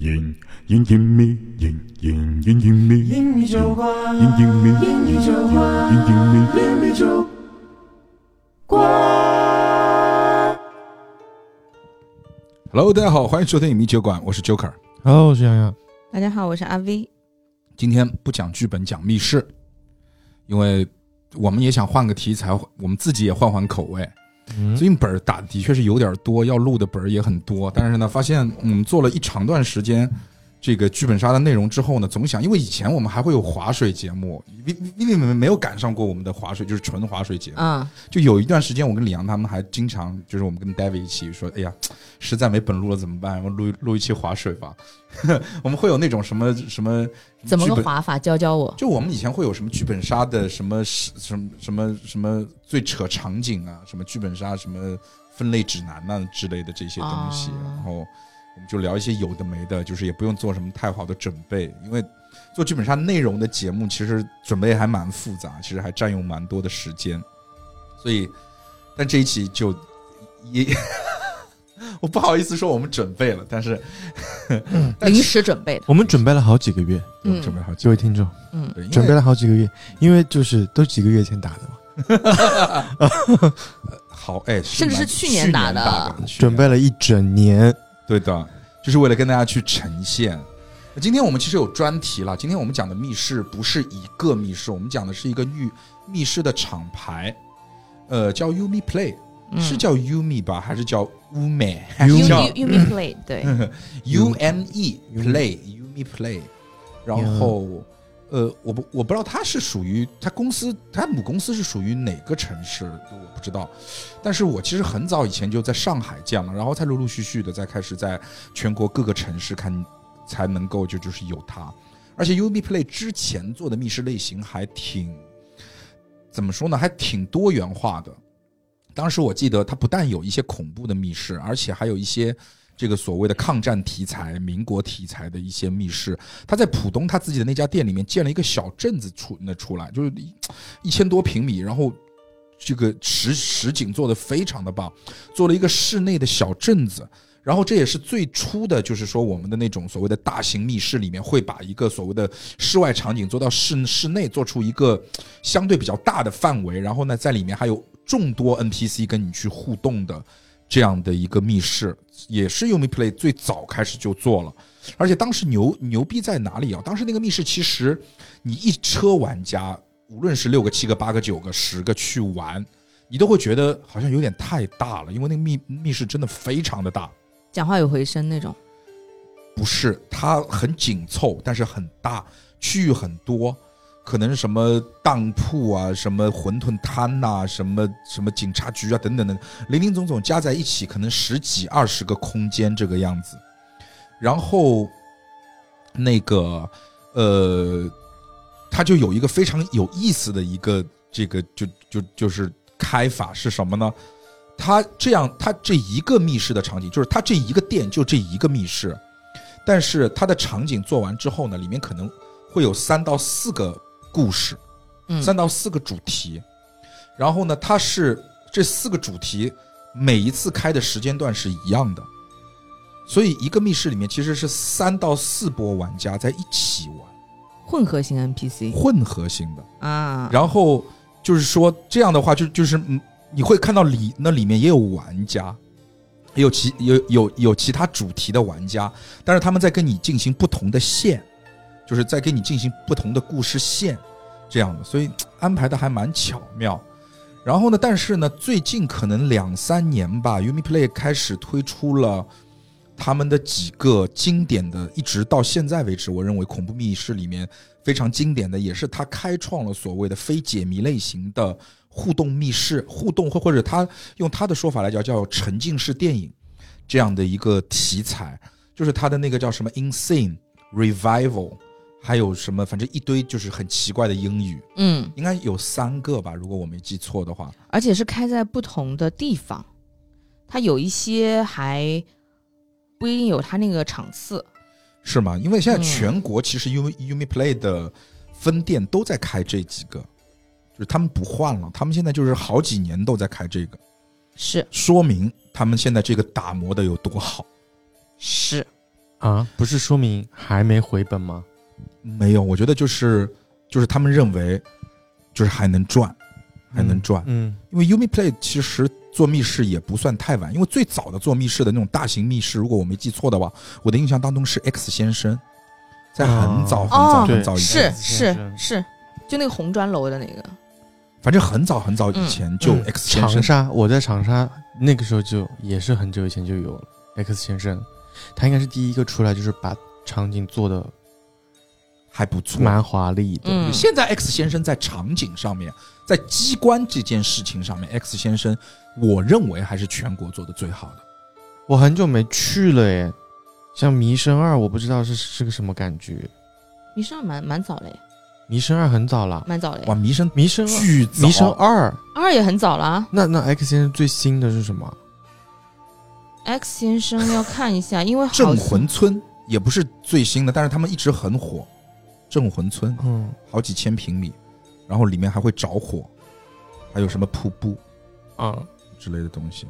英语酒馆 Hello， 大家好，欢迎收听影迷酒馆，我是 Joker。Hello， 我是洋洋。 大家好，我是阿 V。 今天不讲剧本，讲密室，因为我们也想换个题材，我们自己也换换口味。最近本打的确是有点多，要录的本也很多，但是呢，发现做了一长段时间这个剧本杀的内容之后呢，总想，因为以前我们还会有划水节目，因为没有赶上过我们的划水，就是纯划水节目。就有一段时间，我跟李阳他们还经常，就是我们跟 David 一起说，哎呀，实在没本录了怎么办？我录一期划水吧。我们会有那种什么怎么个划法？教我。 就我们以前会有什么剧本杀的什么最扯场景啊，什么剧本杀什么分类指南啊之类的这些东西，然后我们就聊一些有的没的，就是也不用做什么太好的准备，因为做剧本杀内容的节目其实准备还蛮复杂，其实还占用蛮多的时间，所以但这一期就也我不好意思说我们准备了，但是临时准备的， 我们准备了好几个月， 准备好几各位听众， 对， 准备了好几个月，因为就是都几个月前打的嘛。 好， 甚至是去年打的， 准备了一整年。 对的，就是为了跟大家去呈现。今天我们其实有专题了，今天我们讲的密室不是一个密室，我们讲的是一个密室的厂牌，叫 Yumi Play，是叫 Yumi 吧，还是叫 Ume？ Yumi Play， 对 ，UME Play Yumi Play。然后，我不知道它是属于它母公司是属于哪个城市，我不知道。但是我其实很早以前就在上海见了，然后才陆陆续续的再开始在全国各个城市看，才能够就是有它。而且 Yumi Play 之前做的密室类型还挺怎么说呢，还挺多元化的。当时我记得它不但有一些恐怖的密室，而且还有一些这个所谓的抗战题材、民国题材的一些密室。他在浦东他自己的那家店里面建了一个小镇子出来，就是1000多平米，然后这个实景做得非常的棒，做了一个室内的小镇子。然后这也是最初的，就是说我们的那种所谓的大型密室里面会把一个所谓的室外场景做到室内，做出一个相对比较大的范围，然后呢在里面还有众多 NPC 跟你去互动的这样的一个密室，也是 Yumi Play 最早开始就做了。而且当时牛逼在哪里啊？当时那个密室其实你一车玩家，无论是6个、7个、8个、9个、10个去玩，你都会觉得好像有点太大了，因为那个密室真的非常的大。 讲话有回声那种？ 不是，它很紧凑，但是很大，区域很多，可能什么当铺啊，什么馄饨摊呐，什么警察局啊等等的，林林总总加在一起，可能10几20个空间这个样子。然后那个它就有一个非常有意思的一个这个就是开法是什么呢？它这一个密室的场景，就是它这一个店就这一个密室，但是它的场景做完之后呢，里面可能会有3到4个故事，3到4个主题。然后呢，它是这4个主题每一次开的时间段是一样的，所以一个密室里面其实是3到4波玩家在一起玩， 混合型 NPC， 混合型的啊。 然后就是说这样的话就是你会看到那里面也有玩家，也有其他主题的玩家，但是他们在跟你进行不同的线，就是在跟你进行不同的故事线这样的，所以安排的还蛮巧妙。然后呢，但是呢，最近可能2、3年吧 ，Yumi Play 开始推出了他们的几个经典的，一直到现在为止，我认为恐怖密室里面非常经典的，也是他开创了所谓的非解谜类型的互动密室，互动或者他用他的说法来讲叫沉浸式电影这样的一个题材，就是他的那个叫什么 Insane Revival， 还有什么反正一堆就是很奇怪的英语，应该有3个吧，如果我没记错的话， 而且是开在不同的地方，它有一些还不一定有它那个场次， 是吗？因为现在全国其实 Yumi Play 的分店都在开这几个，就是他们不换了，他们现在就是好几年都在开这个， 是说明他们现在这个打磨的有多好。 是啊，不是说明还没回本吗？ 没有，我觉得就是他们认为就是还能赚，因为 Umiplay 其实做密室也不算太晚，因为最早的做密室的那种大型密室，如果我没记错的话，我的印象当中是 X 先生，在很早以前， 是，就那个红砖楼的那个， 反正很早以前就 X 先生。 长沙，我在长沙那个时候就也是很久以前就有了 X 先生，他应该是第一个出来，就是把场景做的还不错， 蛮华丽的。 现在 X 先生在场景上面，在机关这件事情上面 ，X 先生我认为还是全国做的最好的。 我很久没去了耶，像弥生二，我不知道是个什么感觉。 弥生二蛮早嘞， 弥生二很早了， 蛮早嘞。 哇，弥生巨早，弥生二也很早了。 那 X 先生最新的是什么 ？X 先生要看一下，因为镇魂村也不是最新的，但是他们一直很火。镇魂村，好几千平米，然后里面还会着火，还有什么瀑布之类的东西。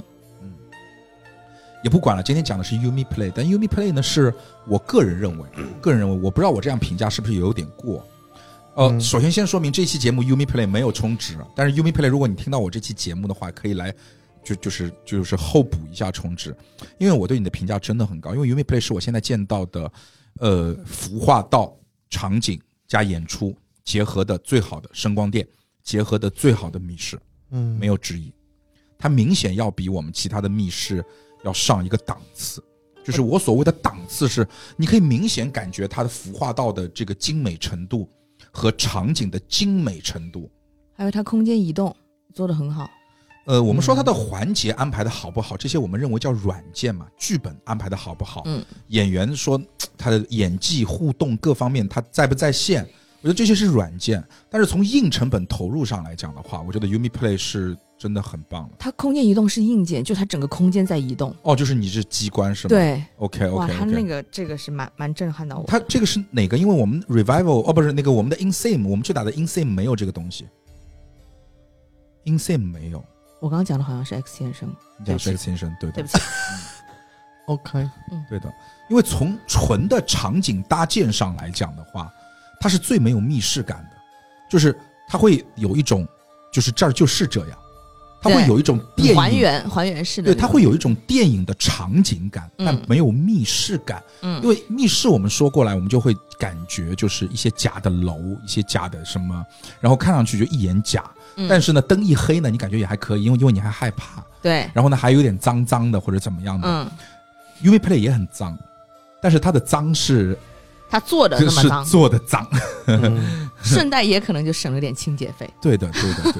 也不管了，今天讲的是 Umiplay， 但 Umiplay 呢是我个人认为，我不知道我这样评价是不是有点过。首先说明这期节目 Umiplay 没有充值，但是 Umiplay 如果你听到我这期节目的话，可以来就是后补一下充值，因为我对你的评价真的很高，因为 Umiplay 是我现在见到的服化道场景加演出结合的最好的声光电，结合的最好的密室，没有之一。它明显要比我们其他的密室要上一个档次，就是我所谓的档次是，你可以明显感觉它的服化道的这个精美程度和场景的精美程度， 还有它空间移动做得很好。 我们说它的环节安排的好不好，这些我们认为叫软件嘛，剧本安排的好不好，演员说他的演技互动各方面他在不在线，我觉得这些是软件。但是从硬成本投入上来讲的话，我觉得 Umiplay 是真的很棒的。 它空间移动是硬件，就它整个空间在移动。 就是你是机关是吗？ 对 ，OK， 哇，它这个是蛮震撼的我。 它这个是哪个？因为我们 Revival 不是那个我们的 InSim， 我们去打的 InSim 没有这个东西 ，InSim 没有。 我刚刚讲的好像是 X 先生， 你讲是 X 先生，对的， 对不起。 OK， 对的，因为从纯的场景搭建上来讲的话，它是最没有密室感的，就是它会有一种，就是这儿就是这样，它会有一种电影还原式的， 对，它会有一种电影的场景感，但没有密室感。因为密室我们说过来，我们就会感觉就是一些假的楼，一些假的什么，然后看上去就一眼假。但是呢，灯一黑呢，你感觉也还可以，因为你还害怕。 对。 然后呢，还有点脏脏的或者怎么样的。Umiplay 也很脏，但是它的脏是它做的那么脏， 是做的脏， 顺带也可能就省了点清洁费。 对的。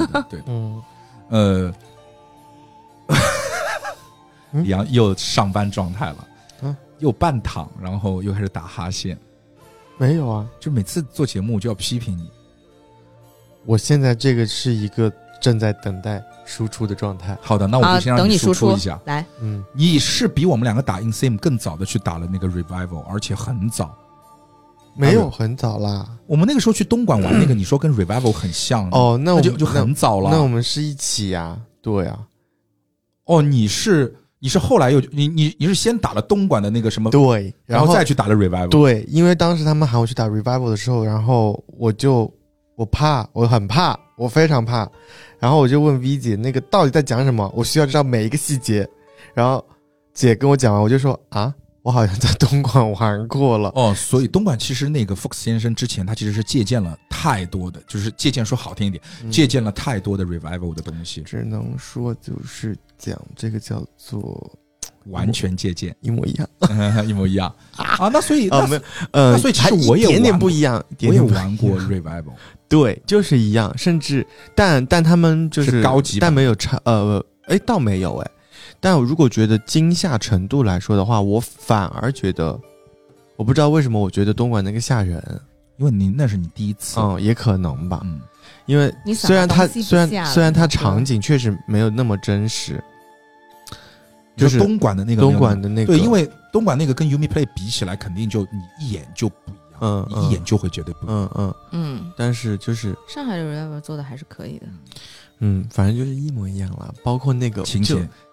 李阳又上班状态了，又半躺，然后又开始打哈欠。 没有啊， 就每次做节目就要批评你。 我现在这个是一个正在等待输出的状态。 好的，那我就先让你输出一下。 来， 你是比我们两个打 InSim 更早的去打了那个 Revival， 而且很早。 没有很早啦，我们那个时候去东莞玩那个，你说跟 Revival 很像那就很早了。 那我们是一起呀，对呀。 你是后来你是先打了东莞的那个什么， 对， 然后再去打了 Revival。 对，因为当时他们喊我去打 Revival 的时候，然后我很怕，我非常怕，然后我就问 V 姐那个到底在讲什么，我需要知道每一个细节。然后姐跟我讲完，我就说我好像在东莞玩过了。 所以东莞其实那个 Fox 先生之前他其实是借鉴了太多的，就是借鉴说好听一点，借鉴了太多的 Revival 的东西。 只能说就是讲这个叫做完全借鉴， 一模一样， 一模一样那所以那所以其实我也一点点不一样， 我也玩过 Revival。 对，就是一样，甚至但他们就是高级， 但没有差倒没有但我如果觉得惊吓程度来说的话，我反而觉得，我不知道为什么，我觉得东莞那个吓人， 因为那是你第一次， 也可能吧，因为虽然它场景确实没有那么真实，就是东莞的那个，对，因为东莞那个跟 Umiplay 比起来，肯定就你一眼就不一样，你一眼就会绝对不一样， 但是就是上海的 Revival 做的还是可以的， 反正就是一模一样了，包括那个情节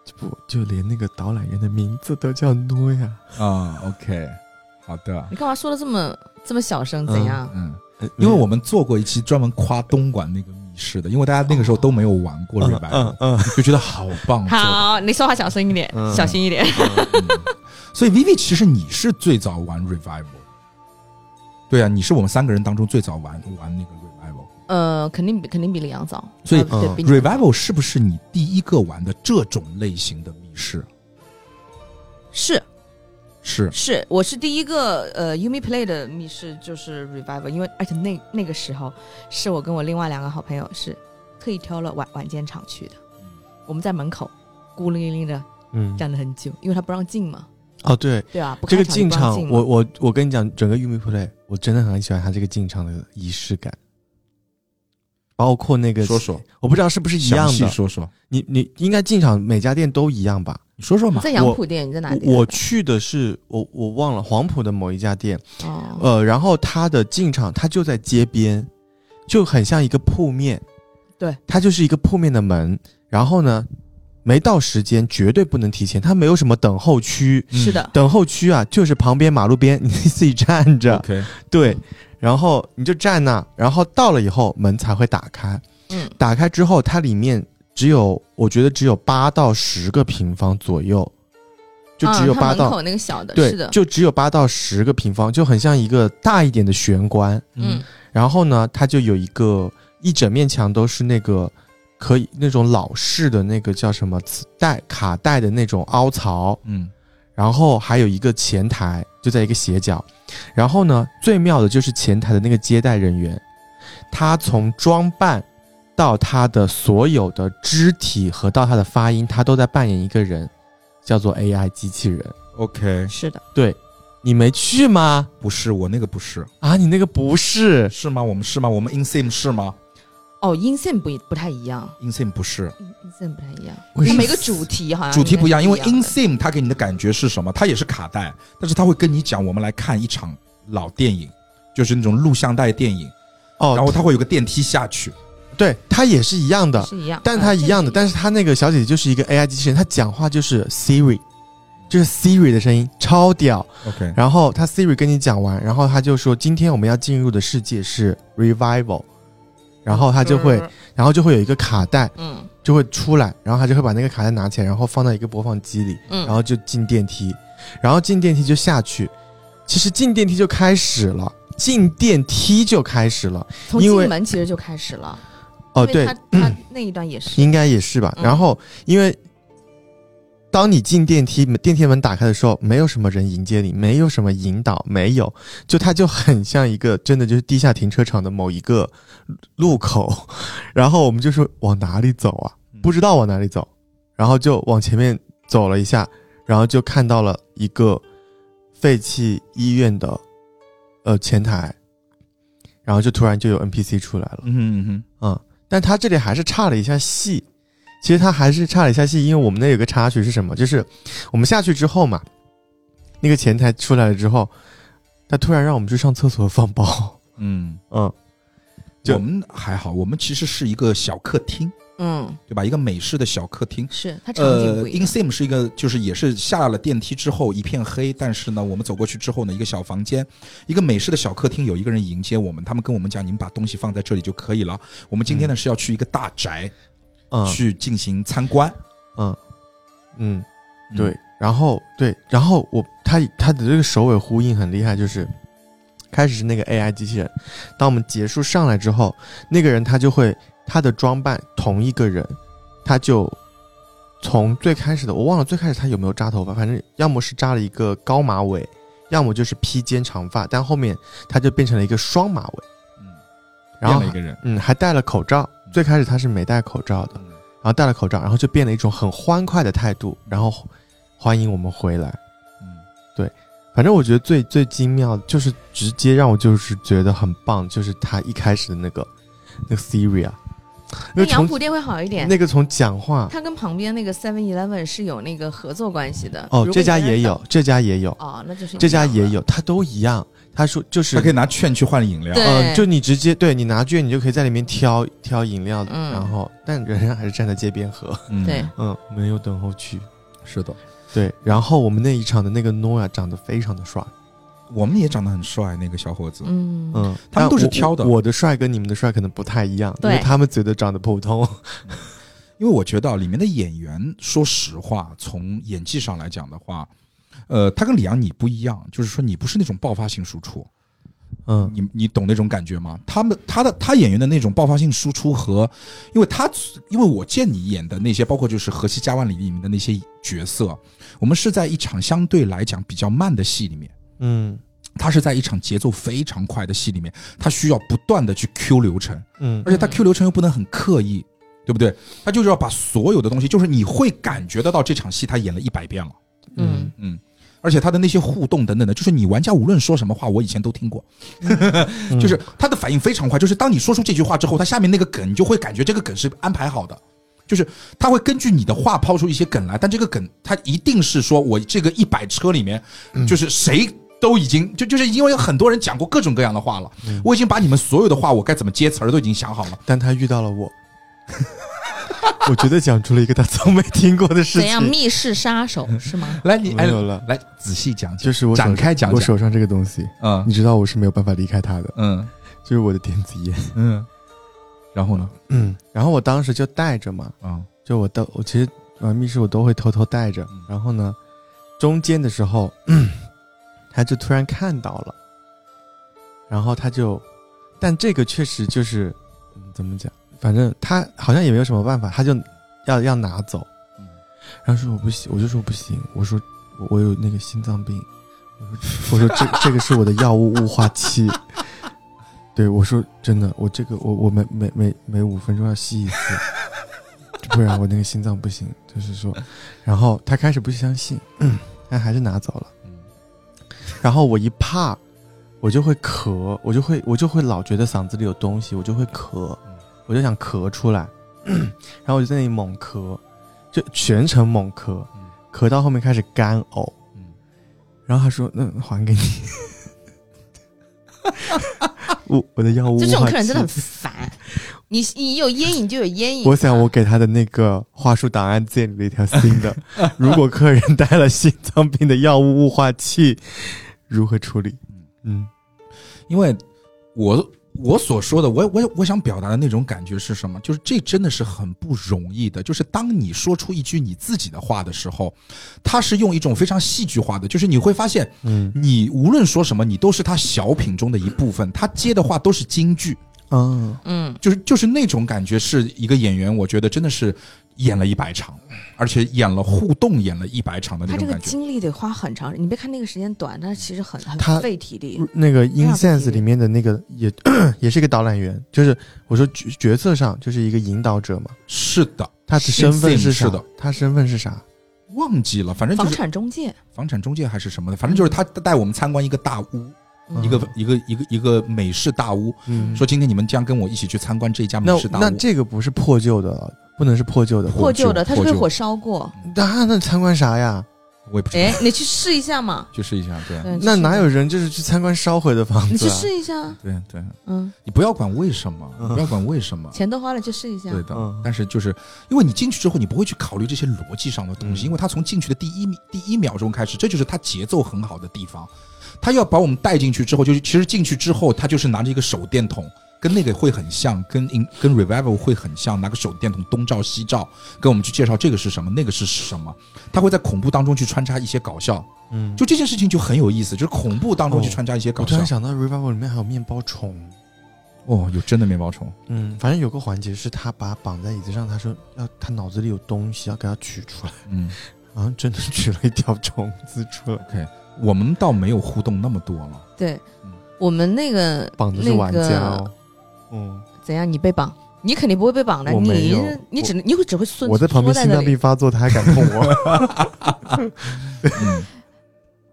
不就连那个导览员的名字都叫诺亚啊？OK， 好的。 你干嘛说的这么小声？怎样？ 因为我们做过一期专门夸东莞那个密室的，因为大家那个时候都没有玩过Revival，就觉得好棒。 好，你说话小声一点，小心一点。 所以 Vivi 其实你是最早玩 Revival， 对啊，你是我们3个人当中最早玩那个 Revival。 肯定比李阳早。 所以对 Revival 是不是你第一个玩的这种类型的密室？是，我是第一个Umi Play 的密室就是 Revival， 因为而且那个时候是我跟我另外2个好朋友是特意挑了晚间场去的，我们在门口孤零零的站了很久，因为他不让进嘛。 哦，对啊， 这个进场，我跟你讲，整个 Umi Play 我真的很喜欢他这个进场的仪式感，包括那个说说， 我不知道是不是一样的， 详细说说。 你应该进场每家店都一样吧？ 你说说嘛。 在杨浦店，你在哪里？ 我去的是我忘了黄埔的某一家店，然后它的进场它就在街边，就很像一个铺面， 对， 它就是一个铺面的门，然后呢，没到时间绝对不能提前，它没有什么等候区， 是的， 等候区啊，就是旁边马路边你自己站着， OK， 对，然后你就站那，然后到了以后门才会打开，打开之后它里面我觉得只有8到10个平方左右，就只有8到门口那个小的， 对， 是的， 就只有8到10个平方，就很像一个大一点的玄关。然后呢，它就有一整面墙都是那个可以那种老式的那个叫什么卡带的那种凹槽，然后还有一个前台就在一个斜角，然后呢，最妙的就是前台的那个接待人员，他从装扮到他的所有的肢体和到他的发音，他都在扮演一个人，叫做 AI 机器人。 OK， 是的， 对，你没去吗？ 不是，我那个不是啊，你那个不是？ 是吗？我们是吗？我们 InSim 是吗？ 哦，InSim 不太一样， InSim 不是 ，InSim 不太一样，它每个主题好像主题不一样，因为 InSim 它给你的感觉是什么？它也是卡带，但是它会跟你讲，我们来看一场老电影，就是那种录像带电影，然后它会有个电梯下去。 对，它也是一样的， 是一样， 但它一样的，但是它那个小姐姐就是一个 AI 机器人，她讲话就是 Siri， 就是 Siri 的声音，超屌。 OK， 然后她 Siri 跟你讲完，然后她就说今天我们要进入的世界是 Revival， 然后她就会，然后就会有一个卡带，就会出来，然后她就会把那个卡带拿起来，然后放到一个播放机里，然后就进电梯，然后进电梯就下去，其实进电梯就开始了， 从进门其实就开始了。 哦，对， 他那一段也是， 应该也是吧。然后，因为当你进电梯，电梯门打开的时候，没有什么人迎接你，没有什么引导，没有，它就很像一个真的就是地下停车场的某一个路口。然后我们就说往哪里走啊？不知道往哪里走，然后就往前面走了一下，然后就看到了一个废弃医院的前台，然后就突然就有 NPC 出来了。但他这里还是差了一下戏，其实他还是差了一下戏，因为我们那有个插曲是什么，就是我们下去之后嘛，那个前台出来了之后，他突然让我们去上厕所放包。 我们还好，我们其实是一个小客厅，对吧？一个美式的小客厅， 是它场景不一样。 InSim 是一个，就是也是下了电梯之后一片黑，但是呢，我们走过去之后呢，一个小房间，一个美式的小客厅，有一个人迎接我们，他们跟我们讲，你们把东西放在这里就可以了。我们今天呢是要去一个大宅，去进行参观。 对，然后他的这个首尾呼应很厉害，就是开始是那个 AI 机器人，当我们结束上来之后，那个人他就会他的装扮同一个人，他就从最开始的我忘了最开始他有没有扎头发，反正要么是扎了一个高马尾，要么就是披肩长发，但后面他就变成了一个双马尾，然后变了一个人， 还戴了口罩，最开始他是没戴口罩的，然后戴了口罩，然后就变了一种很欢快的态度，然后欢迎我们回来。对，反正我觉得最精妙就是直接让我就是觉得很棒，就是他一开始的那个 Siri 啊， 那那从杨浦店会好一点。 那个从讲话它跟旁边那个 7-Eleven 是有那个合作关系的。 哦， 如果这家你在也有，这家也有， 哦，那就是这家一样的也有，它都一样。他说就是他可以拿券去换饮料。 对就你直接对你拿券，你就可以在里面挑饮料的， 嗯然后但人家还是站在街边喝， 对， 没有等候区。 是的， 对，然后我们那一场的那个 Noah 长得非常的帅， 我们也长得很帅，那个小伙子。他但们都是挑的。 我的帅跟你们的帅可能不太一样，因对为他们觉得长得普通。 因为我觉得里面的演员，说实话，从演技上来讲的话，他跟李阳你不一样，就是说你不是那种爆发性输出。你懂那种感觉吗？他演员的那种爆发性输出和，因为我见你演的那些，包括就是《河西家万里》里面的那些角色，我们是在一场相对来讲比较慢的戏里面，他是在一场节奏非常快的戏里面，他需要不断的去 Q 流程，而且他 Q 流程又不能很刻意，对不对？他就是要把所有的东西，就是你会感觉得到这场戏他演了100遍了，而且他的那些互动等等的，就是你玩家无论说什么话，我以前都听过，就是他的反应非常快，就是当你说出这句话之后，他下面那个梗你就会感觉这个梗是安排好的，就是他会根据你的话抛出一些梗来，但这个梗他一定是说我这个100车里面，就是谁都已经就是因为有很多人讲过各种各样的话了，我已经把你们所有的话我该怎么接词儿都已经想好了， 但他遇到了我。我觉得讲出了一个他从没听过的事情。 怎样？密室杀手是吗？ 来，你没有了， 来仔细讲， 就是我展开讲讲我手上这个东西，你知道我是没有办法离开它的，就是我的电子烟， 然后呢， 然后我当时就带着嘛，就我其实密室我都会偷偷带着，然后呢，中间的时候，他就突然看到了，然后他就，但这个确实就是怎么讲？反正他好像也没有什么办法，他就要拿走，然后说我不行，我就说不行，我说我有那个心脏病，我说这个是我的药物雾化器，对我说真的，我这个我每5分钟要吸一次，不然我那个心脏不行，就是说，然后他开始不相信，但还是拿走了，然后我一怕，我就会咳，我就会老觉得嗓子里有东西，我就会咳。我就想咳出来，然后我就在那里猛咳，就全程猛咳，咳到后面开始干呕，然后他说：“那还给你。”我的药物雾化器。 这种客人真的很烦。你有烟瘾就有烟瘾。 我想我给他的那个话术档案建立了一条新的，如果客人带了心脏病的药物雾化器，如何处理？ 因为我所说的，我想表达的那种感觉是什么？就是这真的是很不容易的。就是当你说出一句你自己的话的时候，他是用一种非常戏剧化的，就是你会发现，你无论说什么，你都是他小品中的一部分，他接的话都是京剧。就是那种感觉，是一个演员，我觉得真的是演了100场，而且演了互动，演了100场的那种感觉。 他这个精力得花很长，你别看那个时间短，但其实很费体力。 那个 InSense 里面的那个也是一个导览员，就是我说角色上就是一个引导者嘛。 是的， 他的身份是啥？ 是的， 他身份是啥？ 忘记了，反正就是房产中介还是什么的，反正就是他带我们参观一个大屋。一个美式大屋，说今天你们将跟我一起去参观这家美式大屋。 那这个不是破旧的，不能是破旧的， 它是被火烧过。 那参观啥呀？ 我也不知道。 你去试一下嘛。 去试一下，对。 那哪有人就是去参观烧毁的房子？ 你去试一下。 对，你不要管为什么，不要管为什么， 钱都花了，去试一下。 对的。但是就是因为你进去之后，你不会去考虑这些逻辑上的东西，因为他从进去的第一秒钟开始，这就是他节奏很好的地方。他要把我们带进去之后，就是其实进去之后，他就是拿着一个手电筒，跟那个会很像，跟 Revival 会很像，拿个手电筒东照西照，跟我们去介绍这个是什么，那个是什么。他会在恐怖当中去穿插一些搞笑，就这件事情就很有意思，就是恐怖当中去穿插一些搞笑。 我突然想到 Revival 里面还有面包虫。 有真的面包虫。 反正有个环节是他把他绑在椅子上，他说他脑子里有东西要给他取出来，好像真的取了一条虫子出来。 OK。我们倒没有互动那么多了。 对，我们那个绑的是玩家怎样？你被绑？你肯定不会被绑的。你只会顺。 我在旁边心脏病发作，他还敢碰我。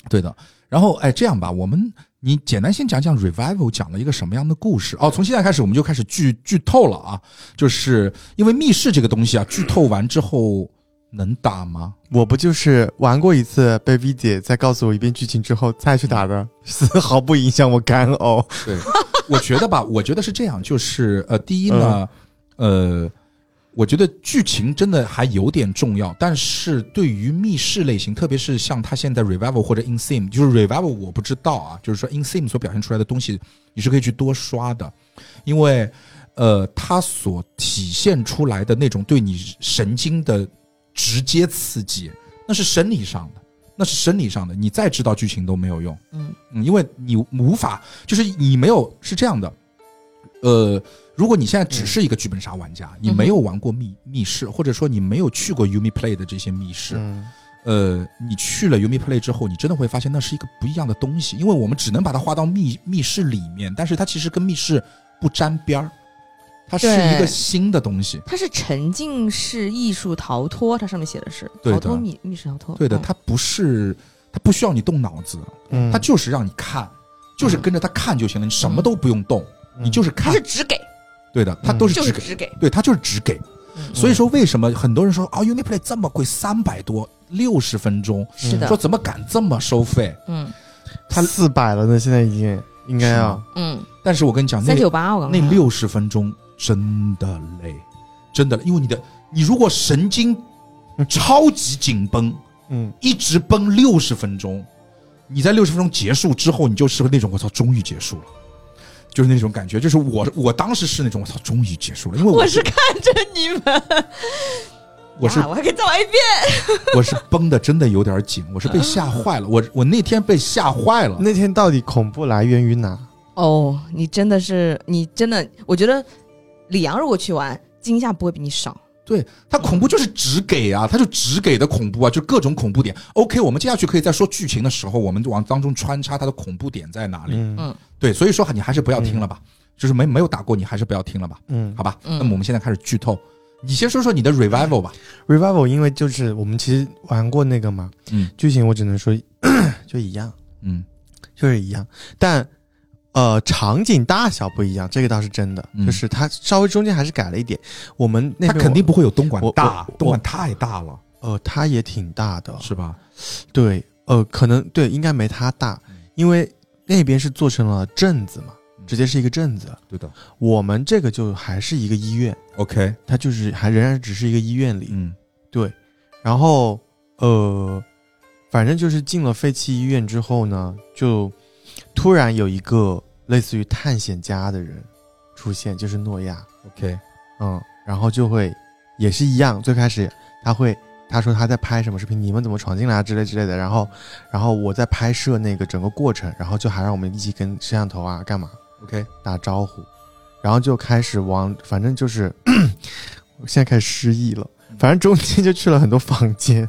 对的。然后这样吧，你简单先讲讲 Revival 讲了一个什么样的故事。从现在开始我们就开始剧透了啊，就是因为密室这个东西啊，剧透完之后能打吗？ 我不就是玩过一次，被 V 姐再告诉我一遍剧情之后再去打的，丝毫不影响我干呕。 对，我觉得吧，我觉得是这样，就是第一呢，我觉得剧情真的还有点重要，但是对于密室类型，特别是像他现在 Revival 或者 InSim， 就是 Revival 我不知道啊，就是说 InSim 所表现出来的东西，你是可以去多刷的，因为它所体现出来的那种对你神经的直接刺激，那是生理上的，你再知道剧情都没有用，因为你无法，就是你没有，是这样的，如果你现在只是一个剧本杀玩家，你没有玩过密室，或者说你没有去过 Yumi Play 的这些密室，你去了 Yumi Play 之后，你真的会发现那是一个不一样的东西，因为我们只能把它划到密室里面，但是它其实跟密室不沾边儿，它是一个新的东西， 它是沉浸式艺术逃脱，它上面写的是逃脱密室逃脱， 对的，它不需要你动脑子，它就是让你看，就是跟着它看就行了，你什么都不用动，你就是看， 它是只给。 对的，它都是只给，对，它就是只给。所以说，为什么很多人说Yumi Play 这么贵，300多，60分钟， 是的， 说怎么敢这么收费？ 它400了呢，现在已经应该要。 但是我跟你讲， 398我刚那60分钟真的累，真的累，因为你如果神经超级紧绷，一直绷60分钟，你在60分钟结束之后，你就是那种我操，终于结束了。就是那种感觉，就是我当时是那种我操，终于结束了，因为我是看着你们，我还可以再玩一遍， 我是绷的真的有点紧，我是被吓坏了，我那天被吓坏了。 那天到底恐怖来源于哪？ 你真的，我觉得李阳如果去玩，惊吓不会比你少。 对，他恐怖就是只给啊，他就只给的恐怖啊，就各种恐怖点。OK， 我们接下去可以在说剧情的时候，我们往当中穿插他的恐怖点在哪里。对，所以说你还是不要听了吧，就是没有打过，你还是不要听了吧。好吧。那么我们现在开始剧透，你先说说你的 Revival 吧。 Revival 因为就是我们其实玩过那个嘛，剧情我只能说就一样，就是一样，但场景大小不一样，这个倒是真的，就是它稍微中间还是改了一点。我们那边它肯定不会有东莞大，东莞太大了。 它也挺大的， 是吧？ 对，可能对，应该没它大，因为那边是做成了镇子嘛，直接是一个镇子。 对的， 我们这个就还是一个医院。 OK， 它就是仍然只是一个医院里。对。然后反正就是进了废弃医院之后呢，就突然有一个类似于探险家的人出现，就是诺亚。 OK， 然后就会也是一样，最开始他说他在拍什么视频，你们怎么闯进来之类的，然后我在拍摄那个整个过程，然后就还让我们一起跟摄像头啊干嘛 OK 打招呼，然后就开始反正就是我现在开始失忆了，反正中间就去了很多房间，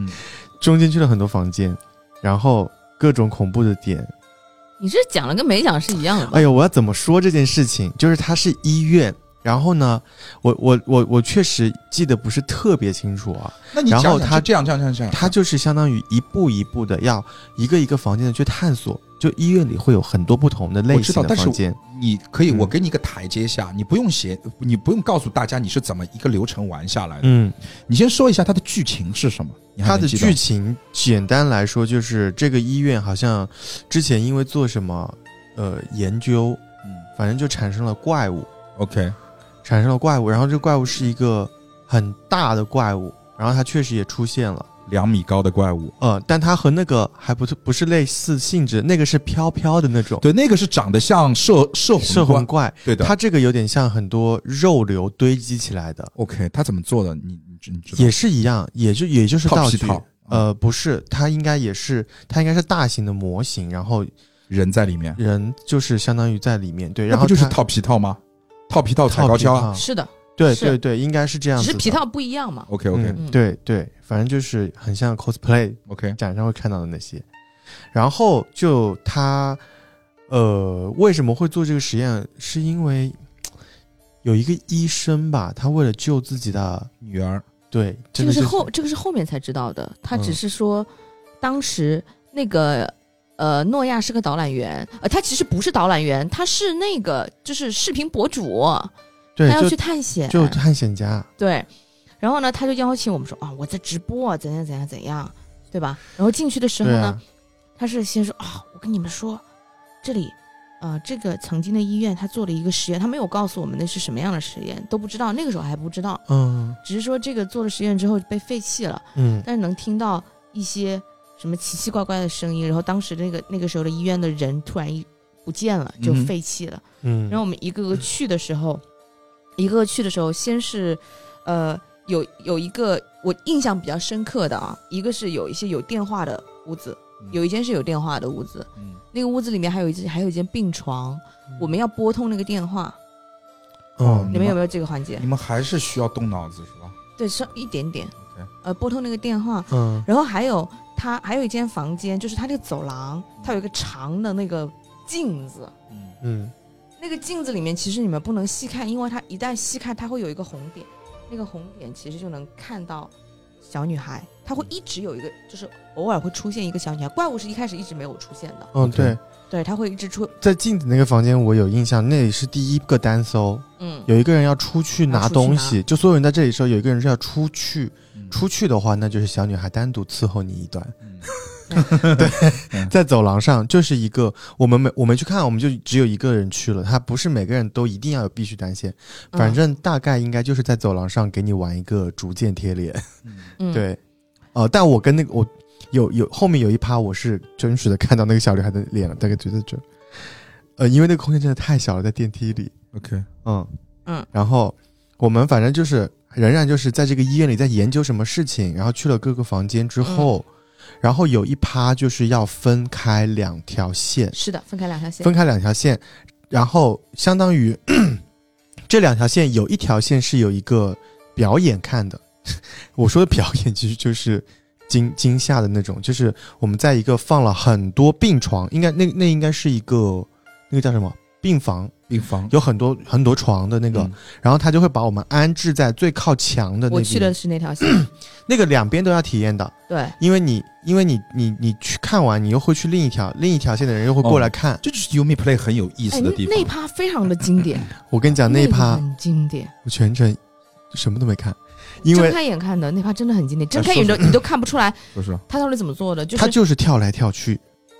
然后各种恐怖的点。 你这讲了跟没讲是一样的吧？ 哎呦，我要怎么说这件事情？就是它是医院，然后呢，我确实记得不是特别清楚啊。 那你讲然后他这样， 它就是相当于一步一步的要一个一个房间的去探索。就医院里会有很多不同的类型的房间， 你可以，我给你一个台阶下，你不用告诉大家你是怎么一个流程玩下来的。你先说一下它的剧情是什么？ 它的剧情简单来说就是这个医院好像之前因为做什么研究，反正就产生了怪物。 OK， 产生了怪物，然后这个怪物是一个很大的怪物，然后它确实也出现了 2米高的怪物。 但它和那个还不是类似性质，那个是飘飘的那种。 对，那个是长得像摄魂怪。对的， 它这个有点像很多肉瘤堆积起来的。 OK， 它怎么做的？你知道？ 也是一样，也就是道具。不是，它应该是大型的模型，然后人在里面， 人就是相当于在里面。对，然后不就是套皮套吗？套皮套踩高跷啊？ 是的。 对，应该是这样子的， 只是皮套不一样嘛。 OK， 对，反正就是很像 cosplay OK 展上会看到的那些。然后就他为什么会做这个实验，是因为有一个医生吧，他为了救自己的女儿。 对， 这个是后面才知道的。他只是说当时那个诺亚是个导览员，他其实不是导览员，他是那个就是视频博主， 对， 他要去探险， 就探险家。 对，然后呢，他就邀请我们说啊，我在直播，怎样怎样怎样，对吧？然后进去的时候呢，他是先说啊，我跟你们说，这里。这个曾经的医院，他做了一个实验，他没有告诉我们那是什么样的实验，都不知道，那个时候还不知道，只是说这个做了实验之后被废弃了，但是能听到一些什么奇奇怪怪的声音，然后当时那个时候的医院的人突然不见了，就废弃了，然后我们一个个去的时候，先是有一个我印象比较深刻的啊，一个是有一些有电话的屋子。有一间是有电话的屋子，那个屋子里面还有一间病床，我们要拨通那个电话。你们有没有这个环节？ 你们还是需要动脑子是吧？ 对，稍一点点。 Okay. 拨通那个电话。然后还有一间房间，就是它那个走廊，它有一个长的那个镜子。那个镜子里面其实你们不能细看，因为它一旦细看，它会有一个红点，那个红点其实就能看到小女孩，她会一直有一个，就是偶尔会出现一个小女孩。怪物是一开始一直没有出现的。对，她会一直出。在镜子那个房间我有印象，那里是第一个单搜，有一个人要出去拿东西，就所有人在这里的时候，有一个人是要出去，出去的话那就是小女孩单独伺候你一段。对，在走廊上就是一个我们去看，我们就只有一个人去了，他不是每个人都一定要有必须单线，反正大概应该就是在走廊上给你玩一个逐渐贴脸。对，但我跟那个我有后面有一趴我是真实的看到那个小女孩的脸了，大概就在这。因为那个空间真的太小了，在电梯里。 OK， 然后我们反正就是仍然就是在这个医院里在研究什么事情，然后去了各个房间之后。然后有一趴就是要分开两条线， 是的，分开两条线， 然后相当于这两条线有一条线是有一个表演看的，我说的表演其实就是惊吓的那种，就是我们在一个放了很多病床，应该那应该是一个那个叫什么病房有很多床的那个，然后他就会把我们安置在最靠墙的那边。 我去的是那条线， 那个两边都要体验的。 对， 因为你去看完，你又会去另一条线的人又会过来看， 这就是 Yumi Play 很有意思的地方。 那趴非常的经典， 我跟你讲，那趴很经典， 我全程什么都没看，因为睁开眼看的那趴真的很经典，睁开眼你都看不出来，他到底怎么做的， 他就是跳来跳去。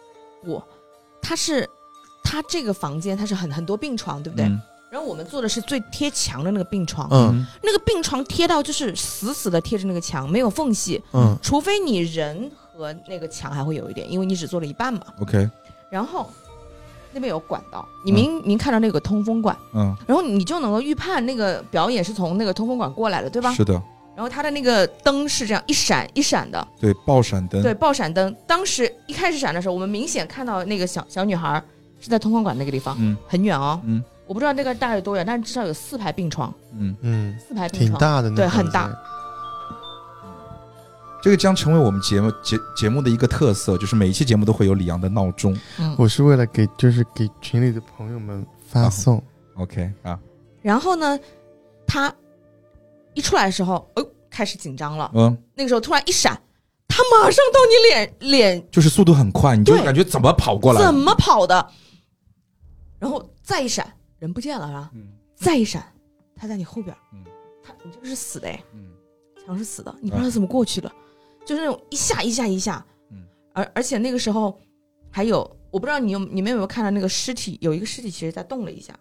他这个房间它是很多病床，对不对？然后我们做的是最贴墙的那个病床，那个病床贴到就是死死的贴着那个墙，没有缝隙，除非你人和那个墙还会有一点，因为你只做了一半嘛。 OK， 然后那边有管道，你明看到那个通风管，然后你就能够预判那个表演是从那个通风管过来的，对吧？ 是的。 然后它的那个灯是这样一闪一闪的， 对，爆闪灯。 对，爆闪灯。当时一开始闪的时候，我们明显看到那个小女孩是在通风管那个地方，很远哦，我不知道那个大概有多远，但是至少有4排病床，4排病床， 挺大的， 对，很大。 这个将成为我们节目的一个特色，就是每一期节目都会有李阳的闹钟。 我是为了给群里的朋友们发送。 OK 啊。 然后呢，他一出来的时候，开始紧张了。那个时候突然一闪。他马上到你脸， 就是速度很快，你就感觉怎么跑过来， 怎么跑的，然后再一闪，人不见了啊，再一闪，他在你后边，你这个是死的墙是死的，你不知道怎么过去了，就是那种一下一下一下，而且那个时候还有，我不知道你们有没有看到那个尸体，有一个尸体其实在动了一下。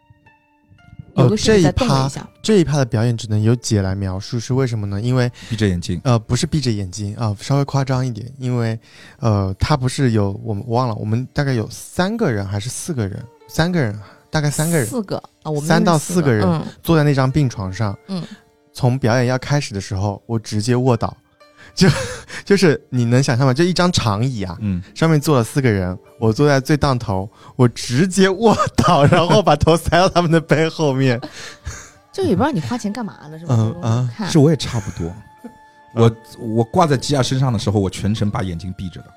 这一趴的表演只能由姐来描述，是为什么呢？因为闭着眼睛， 不是闭着眼睛啊，稍微夸张一点，因为他不是有我忘了，我们大概有3个人还是4个人，3个人，大概3个人 ，4个啊，我们 3到4个人坐在那张病床上，从表演要开始的时候，我直接卧倒。就是你能想象吗？就一张长椅啊，上面坐了4个人，我坐在最当头，我直接卧倒，然后把头塞到他们的背后面。 就也不知道你花钱干嘛了，是吧？ 是我也差不多。我挂在吉亚身上的时候，我全程把眼睛闭着的。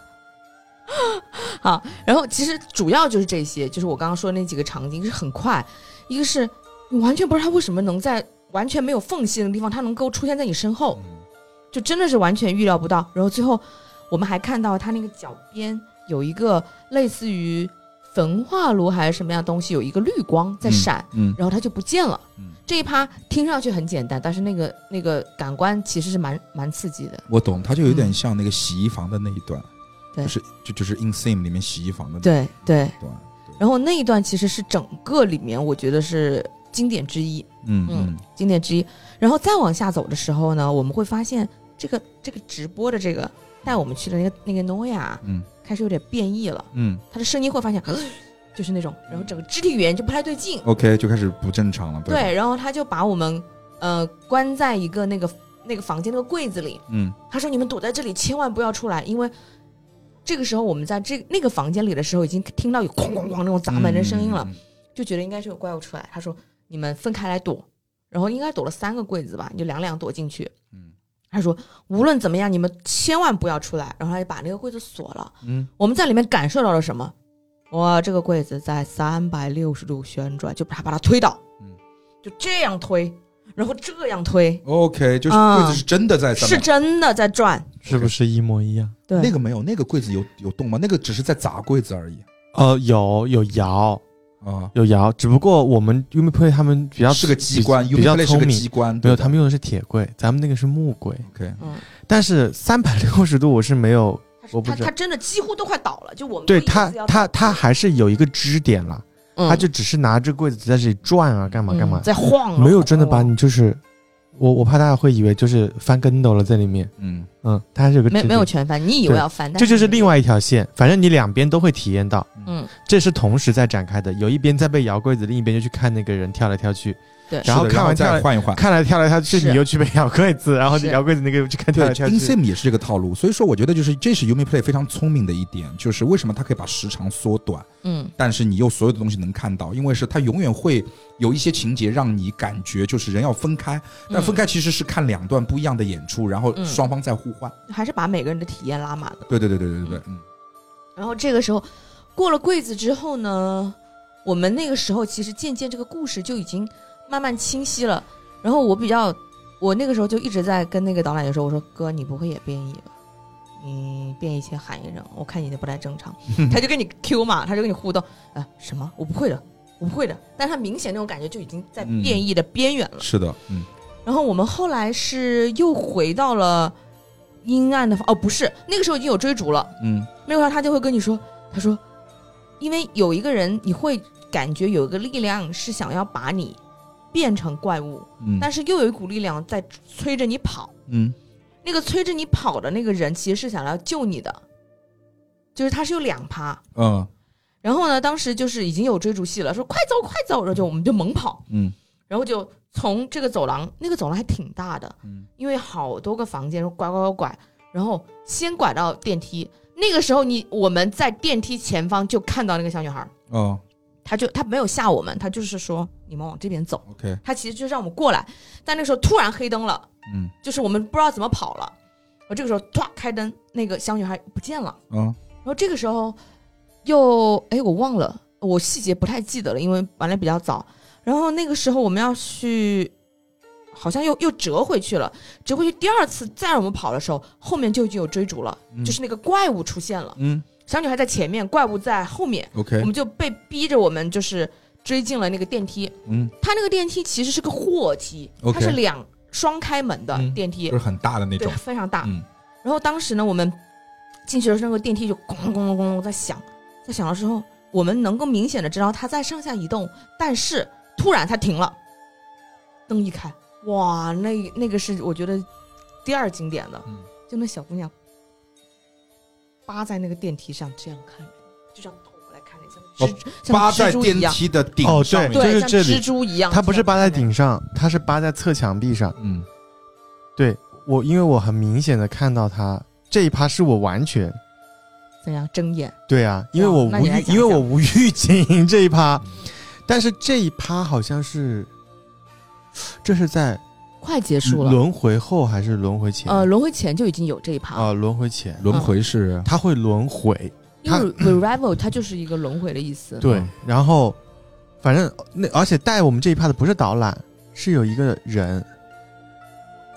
好，然后其实主要就是这些，就是我刚刚说的那几个场景是很快，一个是你完全不知道他为什么能在完全没有缝隙的地方，他能够出现在你身后。就真的是完全预料不到，然后最后我们还看到它那个脚边有一个类似于焚化炉还是什么样的东西，有一个绿光在闪，然后它就不见了。这一趴听上去很简单，但是那个感官其实是蛮刺激的。 我懂，它就有点像那个洗衣房的那一段， 对， 就是 In Sim 里面洗衣房的那对对。 段。 然后那一段其实是整个里面我觉得是经典之一，经典之一。然后再往下走的时候呢，我们会发现这个直播的这个带我们去的那个诺亚，开始有点变异了，他的声音会发现，就是那种，然后整个肢体语言就不太对劲 ，OK 就开始不正常了， 对，然后他就把我们关在一个那个房间那个柜子里，他说你们躲在这里千万不要出来，因为这个时候我们在那个房间里的时候已经听到有哐哐哐那种砸门的声音了，就觉得应该是有怪物出来。他说你们分开来躲，然后应该躲了3个柜子吧，你就两躲进去。他说无论怎么样你们千万不要出来，然后他就把那个柜子锁了。我们在里面感受到了什么？哇，这个柜子在360度旋转，就把它推倒，就这样推，然后这样推。 OK， 就是柜子是真的在是真的在转， 是不是一模一样？ 对， 那个没有，那个柜子有动吗？那个只是在砸柜子而已。 有摇啊， 有摇，只不过我们 Umiplay 他们比较是个机关， 比较聪明， 机关没有，他们用的是铁柜，咱们那个是木柜。 OK， 但是360度我是没有，我不知道， 他真的几乎都快倒了，就我们对他还是有一个支点了，他就只是拿着柜子在这里转啊，干嘛在晃， 没有真的把你就是我怕大家会以为就是翻跟斗了在里面，它还是有个没有全翻，你以为要翻， 这就是另外一条线，反正你两边都会体验到，这是同时在展开的，有一边在被摇柜子，另一边就去看那个人跳来跳去， 对， 然后看完再换一换， 看来跳来跳去，你又去被摇柜子，然后摇柜子那个又去看跳来跳去。 InSim 也是这个套路，所以说我觉得就是这是 Umiplay 非常聪明的一点，就是为什么它可以把时长缩短，但是你又所有的东西能看到，因为是它永远会有一些情节让你感觉就是人要分开，但分开其实是看2段不一样的演出，然后双方在互换， 还是把每个人的体验拉满了。 对， 然后这个时候过了柜子之后呢，我们那个时候其实渐渐这个故事就已经慢慢清晰了。然后我那个时候就一直在跟那个导览员说，我说哥，你不会也变异吧？你变异前喊一声，我看你的不太正常。他就跟你 Q 嘛，他就跟你互动，什么？我不会的。但他明显那种感觉就已经在变异的边缘了。 是的， 然后我们后来是又回到了阴暗的不是，那个时候已经有追逐了。那会儿他就会跟你说，他说，因为有一个人，你会感觉有一个力量是想要把你变成怪物，但是又有一股力量在催着你跑。那个催着你跑的那个人其实是想要救你的，就是他是有2趴。然后呢，当时就是已经有追逐戏了，说快走，然后我们就猛跑。然后就从这个走廊，那个走廊还挺大的，因为好多个房间拐，然后先拐到电梯。那个时候我们在电梯前方就看到那个小女孩。他没有吓我们，他就是说你们往这边走。 OK， 他其实就让我们过来，但那个时候突然黑灯了，就是我们不知道怎么跑了。然后这个时候唰开灯，那个小女孩不见了。然后这个时候又我忘了，我细节不太记得了，因为玩的比较早。然后那个时候我们要去，好像又折回去了，折回去第2次再让我们跑的时候，后面就已经有追逐了，就是那个怪物出现了。小女孩在前面，怪物在后面。 OK， 我们就被逼着我们就是追进了那个电梯。它那个电梯其实是个货梯，它是双开门的电梯， 就是很大的那种， 对，非常大。然后当时呢，我们进去的时候，那个电梯就咣咣咣咣在响的时候，我们能够明显的知道它在上下移动，但是突然它停了，灯一开，哇，那个是我觉得第2经典的，就那小姑娘扒在那个电梯上这样看，就这样透过来看，像扒在电梯的顶上面， 对，就是这里， 像蜘蛛一样。 它不是扒在顶上，它是扒在侧墙壁上。对，因为我很明显的看到它这一趴是我完全怎样睁眼。 对啊，因为我无预警这一趴，但是这一趴好像是这是在快结束了， 轮回后还是轮回前？ 轮回前就已经有这一趴轮回前， 轮回是它会轮回， 因为 revival 它就是一个轮回的意思。 对，然后反正而且带我们这一趴的不是导览，是有一个人，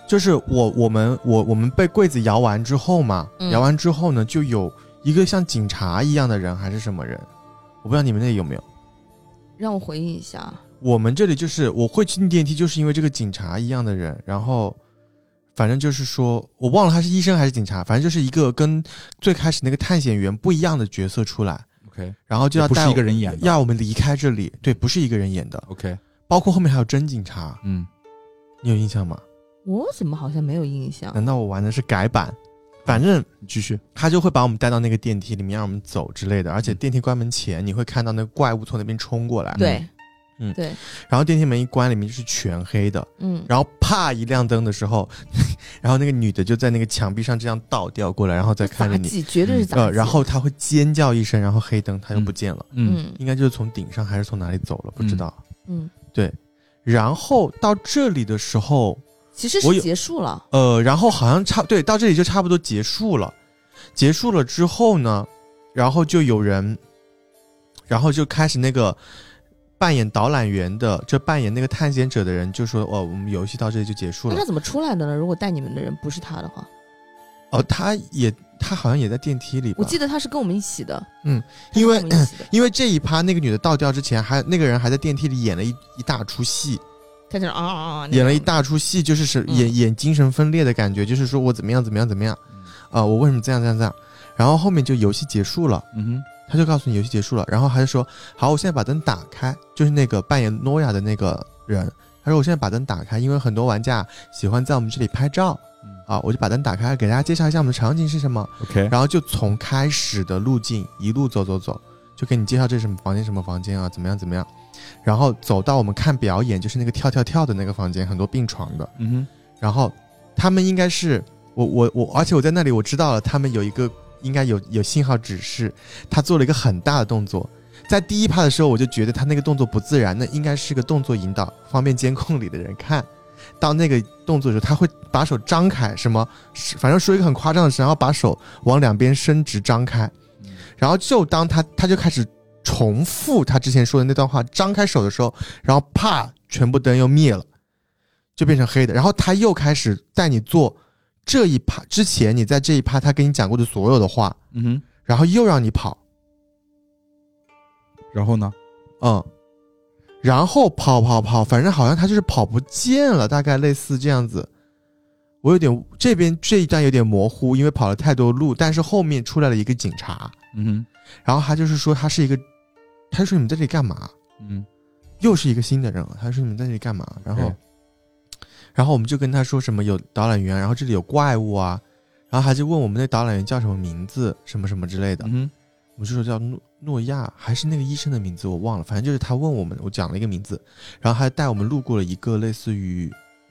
就是我们被柜子摇完之后嘛，摇完之后呢，就有一个像警察一样的人还是什么人，我不知道你们那里有没有。 让我回忆一下。 我们这里就是我会进电梯，就是因为这个警察一样的人，然后反正就是说我忘了他是医生还是警察，反正就是一个跟最开始那个探险员不一样的角色出来。 OK， 然后就要不是一个人演的， 要我们离开这里。对，不是一个人演的。 OK， 包括后面还有真警察。你有印象吗？ 我怎么好像没有印象？ 难道我玩的是改版？反正你继续， 他就会把我们带到那个电梯里面，让我们走之类的。而且电梯关门前，你会看到那个怪物从那边冲过来。 对， 对。然后电梯门一关，里面就是全黑的。然后啪一亮灯的时候，然后那个女的就在那个墙壁上这样倒吊过来，然后再看着你， 绝对是杂技。 然后她会尖叫一声，然后黑灯她又不见了。应该就是从顶上还是从哪里走了，不知道。对。然后到这里的时候。 其实是结束了， 然后好像对，到这里就差不多结束了。结束了之后呢，然后就有人，然后就开始那个扮演导览员的，就扮演那个探险者的人就说：“我们游戏到这里就结束了。” 那他怎么出来的呢？如果带你们的人不是他的话， 他好像也在电梯里吧。 我记得他是跟我们一起的。 因为这一趴那个女的倒吊之前，那个人还在电梯里演了一大出戏。 他就演了一大出戏，就是演精神分裂的感觉，就是说我怎么样，我为什么这样，然后后面就游戏结束了，他就告诉你游戏结束了，然后他就说好，我现在把灯打开，就是那个扮演诺亚的那个人，他说我现在把灯打开，因为很多玩家喜欢在我们这里拍照，我就把灯打开，给大家介绍一下我们的场景是什么 ，OK， 然后就从开始的路径一路走，就给你介绍这是什么房间啊，怎么样。然后走到我们看表演，就是那个跳的那个房间，很多病床的。然后他们应该是而且我在那里我知道了，他们有一个应该有信号指示，他做了一个很大的动作。在第一趴的时候，我就觉得他那个动作不自然，那应该是个动作引导，方便监控里的人看到那个动作的时候，他会把手张开，反正说一个很夸张的事，然后把手往两边伸直张开，然后就当他就开始重复他之前说的那段话，张开手的时候，然后啪，全部灯又灭了，就变成黑的。然后他又开始带你做这一趴之前你在这一趴他跟你讲过的所有的话，然后又让你跑， 然后呢， 然后跑，反正好像他就是跑不见了，大概类似这样子。我有点这边这一段有点模糊，因为跑了太多路，但是后面出来了一个警察，然后他就是说他就说你们在这里干嘛？又是一个新的人了。他说你们在这里干嘛？然后我们就跟他说什么有导览员，然后这里有怪物啊，然后他就问我们那导览员叫什么名字，什么什么之类的。我们就说叫诺亚，还是那个医生的名字我忘了，反正就是他问我们，我讲了一个名字，然后还带我们路过了一个类似于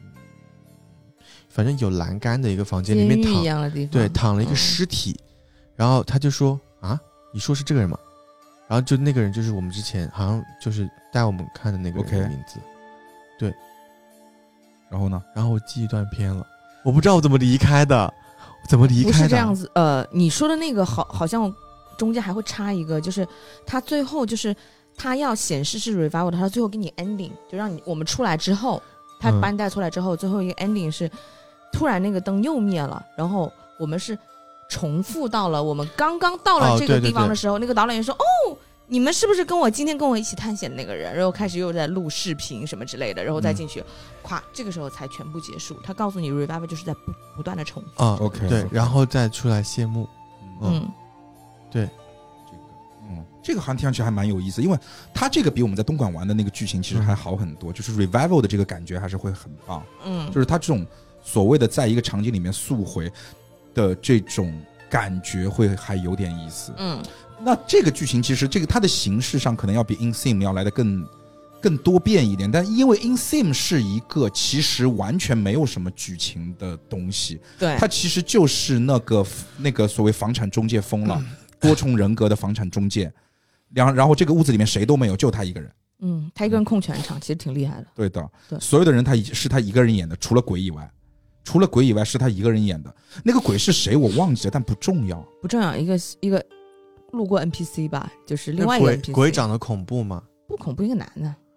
反正有栏杆的一个房间，里面躺了一个尸体，然后他就说啊，你说是这个人吗？然后就那个人就是我们之前好像就是带我们看的那个人的名字。对。 然后呢？ 然后我记忆断片了，我不知道我怎么离开的。不是这样子，你说的那个好像中间还会插一个，就是他最后就是他要显示是 revival 的，他最后给你 ending， 就让我们出来之后，他把你带出来之后，最后一个 ending 是突然那个灯又灭了，然后我们是重复到了我们刚刚到了这个地方的时候，那个导览员说哦，你们是不是今天跟我一起探险的那个人？然后开始又在录视频什么之类的，然后再进去，这个时候才全部结束。他告诉你 revival 就是在不断的重复。 OK， 对，然后再出来谢幕。对， 这个好像听上去还蛮有意思，因为他这个比我们在东莞玩的那个剧情其实还好很多，就是 revival 的这个感觉还是会很棒。就是他这种所谓的在一个场景里面速回的这种感觉会还有点意思。那这个剧情其实它的形式上可能要比 InSim 要来的更多变一点，但因为 InSim 是一个其实完全没有什么剧情的东西， 对， 它其实就是那个所谓房产中介疯了，多重人格的房产中介，然后这个屋子里面谁都没有，就他一个人。 他一个人控全场，其实挺厉害的。 对的，对，所有的人是他一个人演的，除了鬼以外是他一个人演的。那个鬼是谁我忘记了，但不重要，一个路过 NPC 吧，就是另外一个 NPC。 鬼长得恐怖吗？ 不恐怖，一个男的。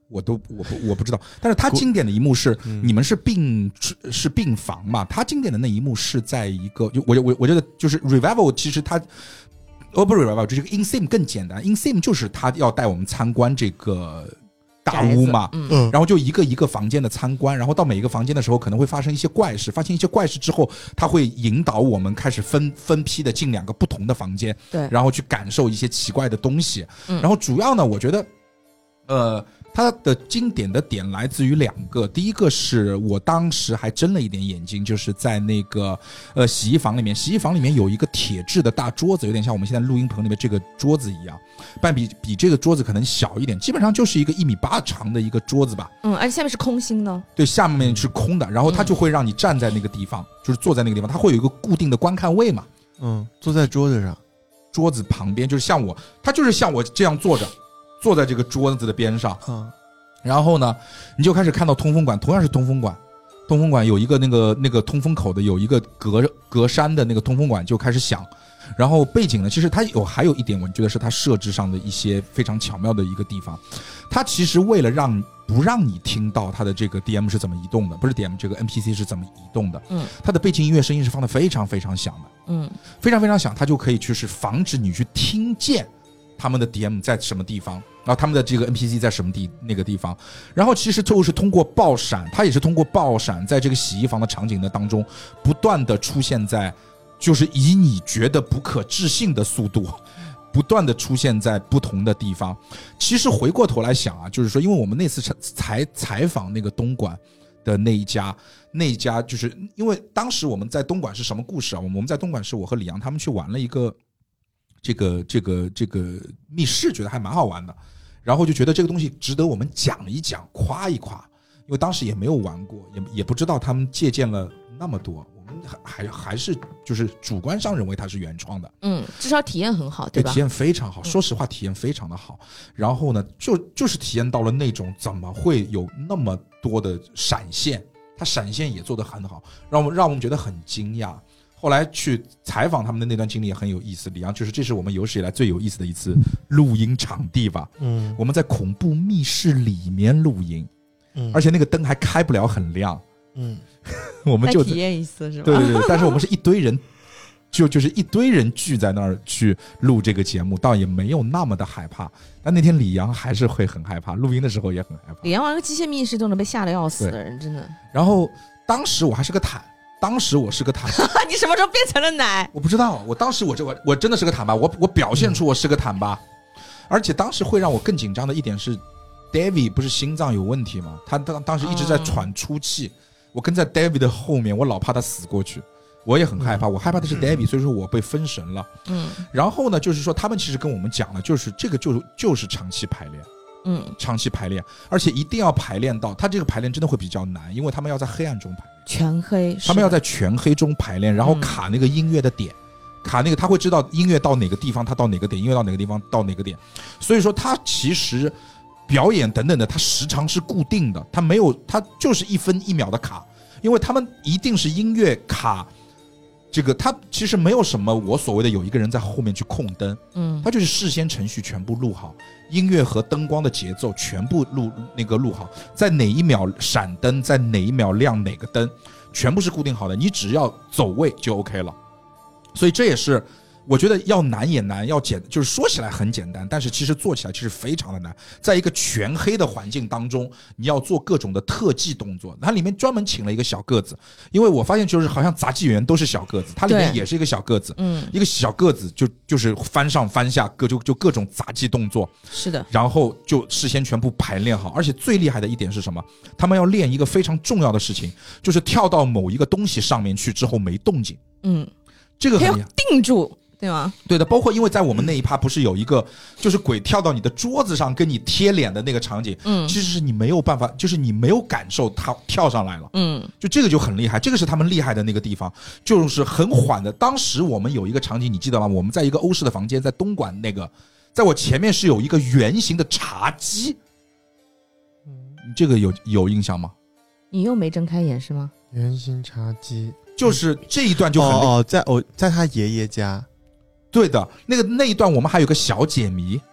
我不知道。但是他经典的一幕是，你们是病房嘛？他经典的那一幕是在一个，就我觉得就是 Revival， 其实他不是 Revival， 这个 In-Sim 更简单。In-Sim 就是他要带我们参观这个大屋嘛，然后就一个一个房间的参观，然后到每一个房间的时候可能会发生一些怪事，发现一些怪事之后，他会引导我们开始分批的进2个不同的房间， 对， 然后去感受一些奇怪的东西。然后主要呢，我觉得它的经典的点来自于2个，第一个是我当时还睁了一点眼睛，就是在那个洗衣房里面有一个铁质的大桌子，有点像我们现在录音棚里面这个桌子一样，但比这个桌子可能小一点，基本上就是一个1.8米长的一个桌子吧。 而且下面是空心的。 对，下面是空的，然后它就会让你站在那个地方，就是坐在那个地方，它会有一个固定的观看位嘛。 坐在桌子上， 桌子旁边就是它就是像我这样坐在这个桌子的边上，然后呢，你就开始看到通风管，同样是通风管有一个那个通风口的，有一个隔山的那个通风管就开始响，然后背景呢，其实它还有一点，我觉得是它设置上的一些非常巧妙的一个地方，它其实为了不让你听到它的这个 DM 是怎么移动的，不是 DM 这个 NPC 是怎么移动的，它的背景音乐声音是放得非常非常响的，非常非常响，它就可以就是防止你去听见他们的 DM 在什么地方，然后他们的这个 NPC 在什么那个地方，然后其实就是通过爆闪，它也是通过爆闪在这个洗衣房的场景的当中不断的出现在，就是以你觉得不可置信的速度不断的出现在不同的地方。其实回过头来想啊，就是说因为我们那次采访那个东莞的那一家，就是因为当时我们在东莞是什么故事啊？我们在东莞是我和李阳他们去玩了一个这个密室，觉得还蛮好玩的，然后就觉得这个东西值得我们讲一讲，夸一夸，因为当时也没有玩过，也不知道他们借鉴了那么多，我们还是就是主观上认为它是原创的， 至少体验很好，对吧？ 体验非常好，说实话体验非常的好。然后呢，就是体验到了那种怎么会有那么多的闪现，它闪现也做得很好，让我们觉得很惊讶。后来去采访他们的那段经历也很有意思，李阳就是这是我们有史以来最有意思的一次录音场地吧。我们在恐怖密室里面录音，而且那个灯还开不了很亮，我们就体验一次是吧？ 对，但是我们是一堆人，就是一堆人聚在那儿去录这个节目，倒也没有那么的害怕。但那天李阳还是会很害怕，录音的时候也很害怕。 李阳玩个机械密室都能被吓得要死的人，真的。 然后当时我是个坦。 你什么时候变成了奶？ 我不知道，我当时我真的是个坦吧，我表现出我是个坦吧，而且当时会让我更紧张的一点是 ，David 不是心脏有问题吗？他当时一直在喘粗气，我跟在 David 的后面，我老怕他死过去，我也很害怕，我害怕的是 David，所以说我被分神了。然后呢，就是说他们其实跟我们讲了，就是这个就是长期排练。长期排练，而且一定要排练到，他这个排练真的会比较难，因为他们要在黑暗中排练， 全黑， 他们要在全黑中排练，然后卡那个音乐的点，卡那个他会知道音乐到哪个地方，他到哪个点，音乐到哪个地方到哪个点，所以说他其实表演等等的，他时长是固定的，他就是1分1秒的卡，因为他们一定是音乐卡。这个他其实没有什么我所谓的有一个人在后面去控灯，他就是事先程序全部录好，音乐和灯光的节奏全部录好，在哪一秒闪灯，在哪一秒亮哪个灯，全部是固定好的，你只要走位就 OK 了。所以这也是我觉得要难也难，就是说起来很简单，但是其实做起来其实非常的难。在一个全黑的环境当中，你要做各种的特技动作，它里面专门请了一个小个子，因为我发现就是好像杂技演员都是小个子，它里面也是一个小个子，一个小个子就是翻上翻下就各种杂技动作， 是的， 然后就事先全部排练好。而且最厉害的一点是什么？他们要练一个非常重要的事情，就是跳到某一个东西上面去之后没动静，这个很还要定住。对吗？ 对的，包括因为在我们那一趴不是有一个就是鬼跳到你的桌子上跟你贴脸的那个场景，其实是你没有办法，就是你没有感受它跳上来了，就这个就很厉害，这个是他们厉害的那个地方，就是很缓的。当时我们有一个场景你记得吗？我们在一个欧式的房间，在东莞那个，在我前面是有一个圆形的茶几，你这个有印象吗？ 你又没睁开眼是吗？ 圆形茶几就是这一段就很在他爷爷家。 对的，那一段我们还有个小解谜，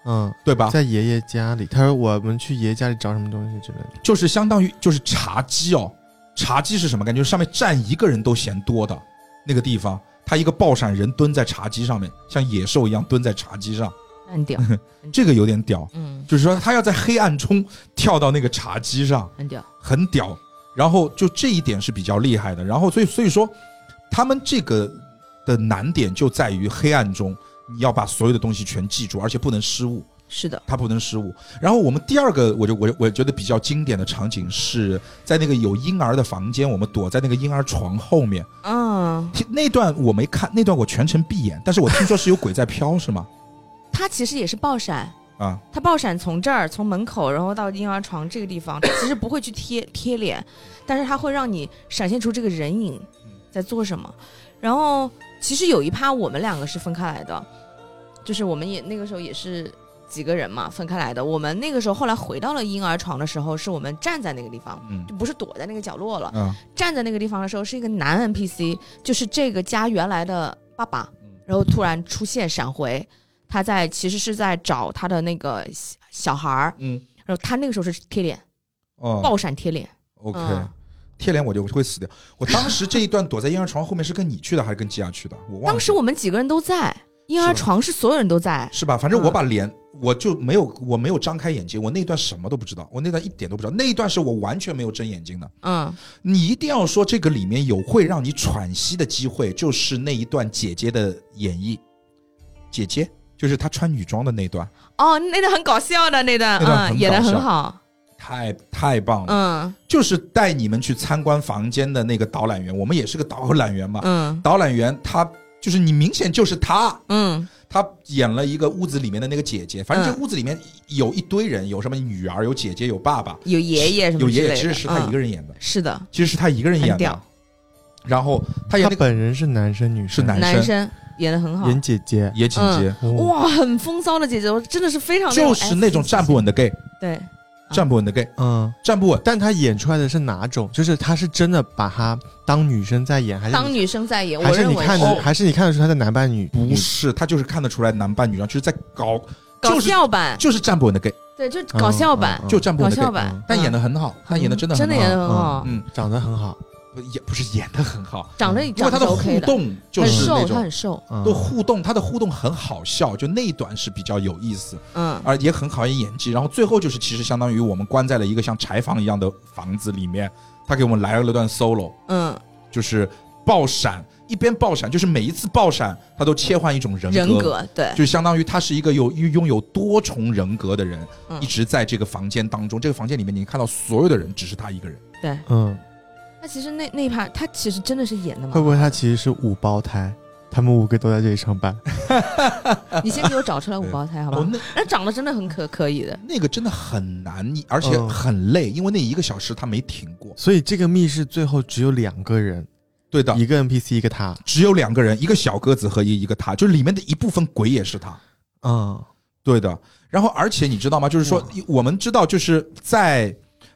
对吧？ 在爷爷家里，他说我们去爷爷家里找什么东西之类的， 就是相当于就是茶几哦，茶几是什么感觉？就是上面站一个人都嫌多的那个地方，他一个爆闪人蹲在茶几上面，像野兽一样蹲在茶几上， 很屌， 这个有点屌，就是说他要在黑暗中跳到那个茶几上， 很屌， 很屌。然后就这一点是比较厉害的。然后所以说，他们这个的难点就在于黑暗中。你要把所有的东西全记住，而且不能失误。 是的， 它不能失误。然后我们第二个，我觉得比较经典的场景是在那个有婴儿的房间，我们躲在那个婴儿床后面。那段我没看，那段我全程闭眼，但是我听说是有鬼在飘，是吗？ 它其实也是爆闪啊， 它爆闪从这儿从门口，然后到婴儿床这个地方，它其实不会去贴脸，但是它会让你闪现出这个人影在做什么。然后其实有一趴我们两个是分开来的。就是我们也那个时候也是几个人嘛，分开来的。我们那个时候后来回到了婴儿床的时候，是我们站在那个地方，就不是躲在那个角落了。站在那个地方的时候，是一个男 NPC， 就是这个家原来的爸爸，然后突然出现闪回，他其实是在找他的那个小孩儿，然后他那个时候是贴脸，爆闪贴脸。 OK，贴脸我就会死掉。我当时这一段躲在婴儿床后面是跟你去的还是跟吉亚去的？我忘了。 当时我们几个人都在。婴儿床是所有人都在， 是吧？反正我把脸，我没有张开眼睛，我那段什么都不知道，我那段一点都不知道，那一段是我完全没有睁眼睛的。你一定要说这个里面有会让你喘息的机会，就是那一段姐姐的演绎，姐姐就是她穿女装的那段。 那段很搞笑的那段，演得很好， 太棒了。就是带你们去参观房间的那个导览员，我们也是个导览员嘛。导览员他。就是你明显就是他，他演了一个屋子里面的那个姐姐，反正这个屋子里面有一堆人，有什么女儿，有姐姐，有爸爸， 有爷爷什么之类的， 有爷爷，其实是他一个人演的， 是的， 其实是他一个人演的。然后他本人是男生女生？ 是男生，演得很好， 演姐姐， 哇，很风骚的姐姐，真的是非常就是那种站不稳的 gay， 对。 站不稳的 gay， 站不稳。 但他演出来的是哪种？就是他是真的把他当女生在演，还是当女生在演？ 还是你看的，还是你看得出他的男扮女？ 不是，他就是看得出来男扮女装，就是在搞笑版， 就是站不稳的 gay。 对，就搞笑版， 就站不稳的 gay， 版， 但演得很好，他演得真的演得很好， 长得很好。 也不是演得很好， 因为他的互动就是那种， 他很瘦， 他的互动很好笑，就那一段是比较有意思，而也很考验演技。然后最后就是其实相当于我们关在了一个像柴房一样的房子里面，他给我们来了段 solo，就是爆闪，一边爆闪，就是每一次爆闪他都切换一种人格， 对， 就相当于他是一个拥有多重人格的人，一直在这个房间当中，这个房间里面你看到所有的人，只是他一个人， 对，他其实那一趴，他其实真的是演的吗？ 会不会他其实是5胞胎？他们5个都在这里上班。 你先给我找出来5胞胎好吧？那长得真的很可以的。 那个真的很难，而且很累，因为那1个小时他没停过。 所以这个密室最后只有2个人。 对的， 一个 NPC 一个他， 只有2个人，一个小鸽子和一个他，就是里面的一部分鬼也是他。对的。然后而且你知道吗？就是说我们知道就是在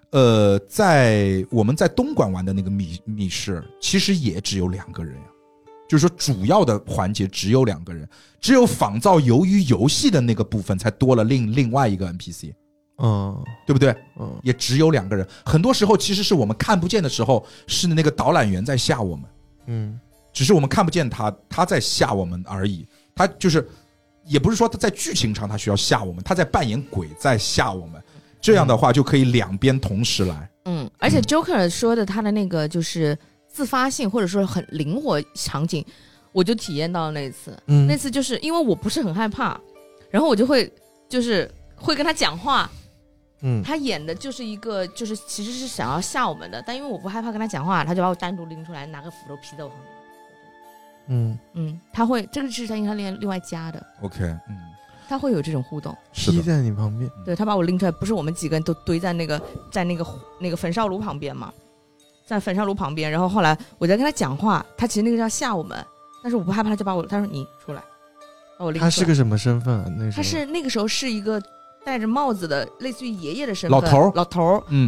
我们在东莞玩的那个密室，其实也只有2个人呀。就是说主要的环节只有2个人，只有仿造鱿鱼游戏的那个部分才多了另外一个 NPC，对不对？也只有2个人。很多时候其实是我们看不见的时候，是那个导览员在吓我们，只是我们看不见他在吓我们而已。他就是也不是说他在剧情上他需要吓我们，他在扮演鬼在吓我们。这样的话就可以2边同时来。 而且 Joker 说的他的那个就是自发性或者说很灵活场景，我就体验到了那次。那次就是因为我不是很害怕，然后我就会跟他讲话。他演的就是一个就是其实是想要吓我们的，但因为我不害怕跟他讲话，他就把我单独拎出来，拿个斧头劈在我旁边。他会这个是他另外加的。 OK， 他会有这种互动， 劈在你旁边。 对，他把我拎出来，不是我们几个人都堆在那个焚烧炉旁边嘛，在焚烧炉旁边。然后后来我在跟他讲话，他其实那个是要吓我们，但是我不害怕，他就把我，他说你出来，把我拎出来。 他是个什么身份啊？他是那个时候是一个戴着帽子的，类似于爷爷的身份， 老头。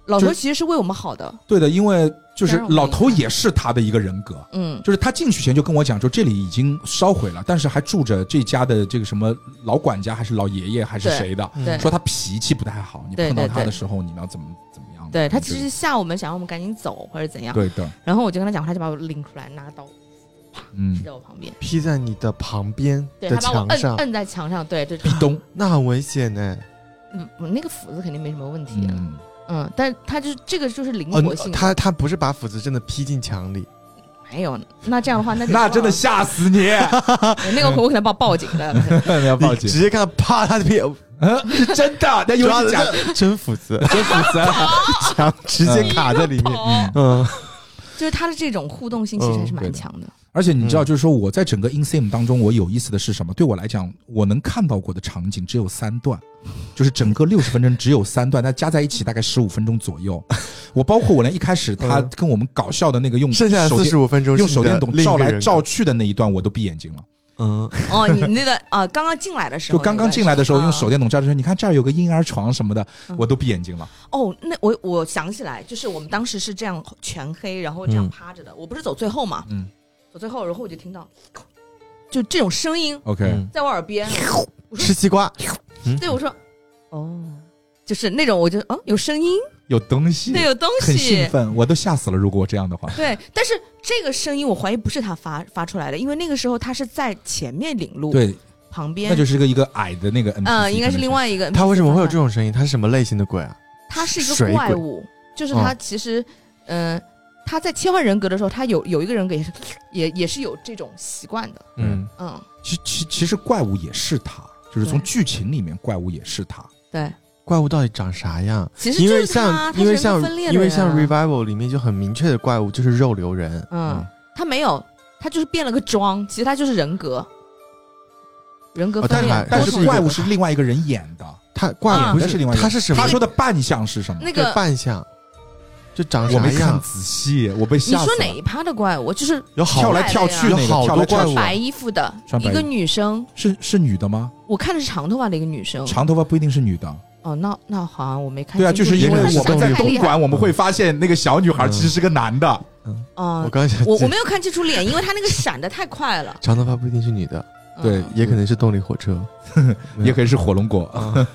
老头其实是为我们好的。 对的，因为就是老头也是他的一个人格。就是他进去前就跟我讲，说这里已经烧毁了，但是还住着这家的这个什么老管家还是老爷爷还是谁的，说他脾气不太好，你碰到他的时候你们要怎么样。 对，他其实吓我们，想让我们赶紧走或者怎样。 对的。 然后我就跟他讲，他就把我拎出来，拿个刀，啪，劈在我旁边， 劈在你的旁边的墙上， 对，他把我摁在墙上，对， 劈咚， 那很危险呢。 那个斧子肯定没什么问题。但他就是这个就是灵活性。 他不是把斧子真的劈进墙里。 没有，那这样的话， 那真的吓死你。 那个我可能报警的。 你要报警， 直接看到啪，他的屁， 是真的，那又是假的， 真斧子，墙直接卡在里面。 就是他的这种互动性其实还是蛮强的。 而且你知道，就是说我在整个 InSim 当中，我有意思的是什么？对我来讲，我能看到过的场景只有3段，就是整个60分钟只有3段，但加在一起大概15分钟左右。我包括我连一开始他跟我们搞笑的那个用剩下的45分钟用手电筒照来照去的那一段，我都闭眼睛了。 你那个刚刚进来的时候， 就刚刚进来的时候用手电筒照着说，你看这儿有个婴儿床什么的，我都闭眼睛了。 那我想起来，就是我们当时是这样全黑，然后这样趴着的。我不是走最后嘛，走最后，然后我就听到就这种声音 ，OK， 在我耳边， 吃西瓜。 对，我说就是那种，我就有声音。 有东西， 对，有东西， 很兴奋，我都吓死了。如果我这样的话， 对，但是这个声音我怀疑不是他发出来的，因为那个时候他是在前面领路， 对， 旁边那就是一个矮的那个 NPC， 应该是另外一个 NPC。 他为什么会有这种声音？他是什么类型的鬼啊？ 他是一个怪物，就是他其实，他在切换人格的时候，他有一个人格也是有这种习惯的， 其实怪物也是他，就是从剧情里面怪物也是他， 对。 怪物到底长啥样？ 其实因为像 Revival 里面就很明确的怪物就是肉瘤人。 他没有，他就是变了个妆，其实他就是人格分裂。 但是怪物是另外一个人演的， 他怪物不是另外一个人， 他是什么？ 他说的扮相是什么？ 那个扮相就长啥样？ 我没看仔细，我被吓死了。 你说哪一趴的怪物？就是有跳来跳去， 有好多怪物， 白衣服的一个女生， 是女的吗？ 我看的是长头发的一个女生， 长头发不一定是女的。 那好像我没看。 对啊，就是因为我们在东莞，我们会发现那个小女孩其实是个男的。 我没有看清楚脸，因为她那个闪的太快了。 长头发不一定是女的， 对， 也可能是动力火车， 也可以是火龙果。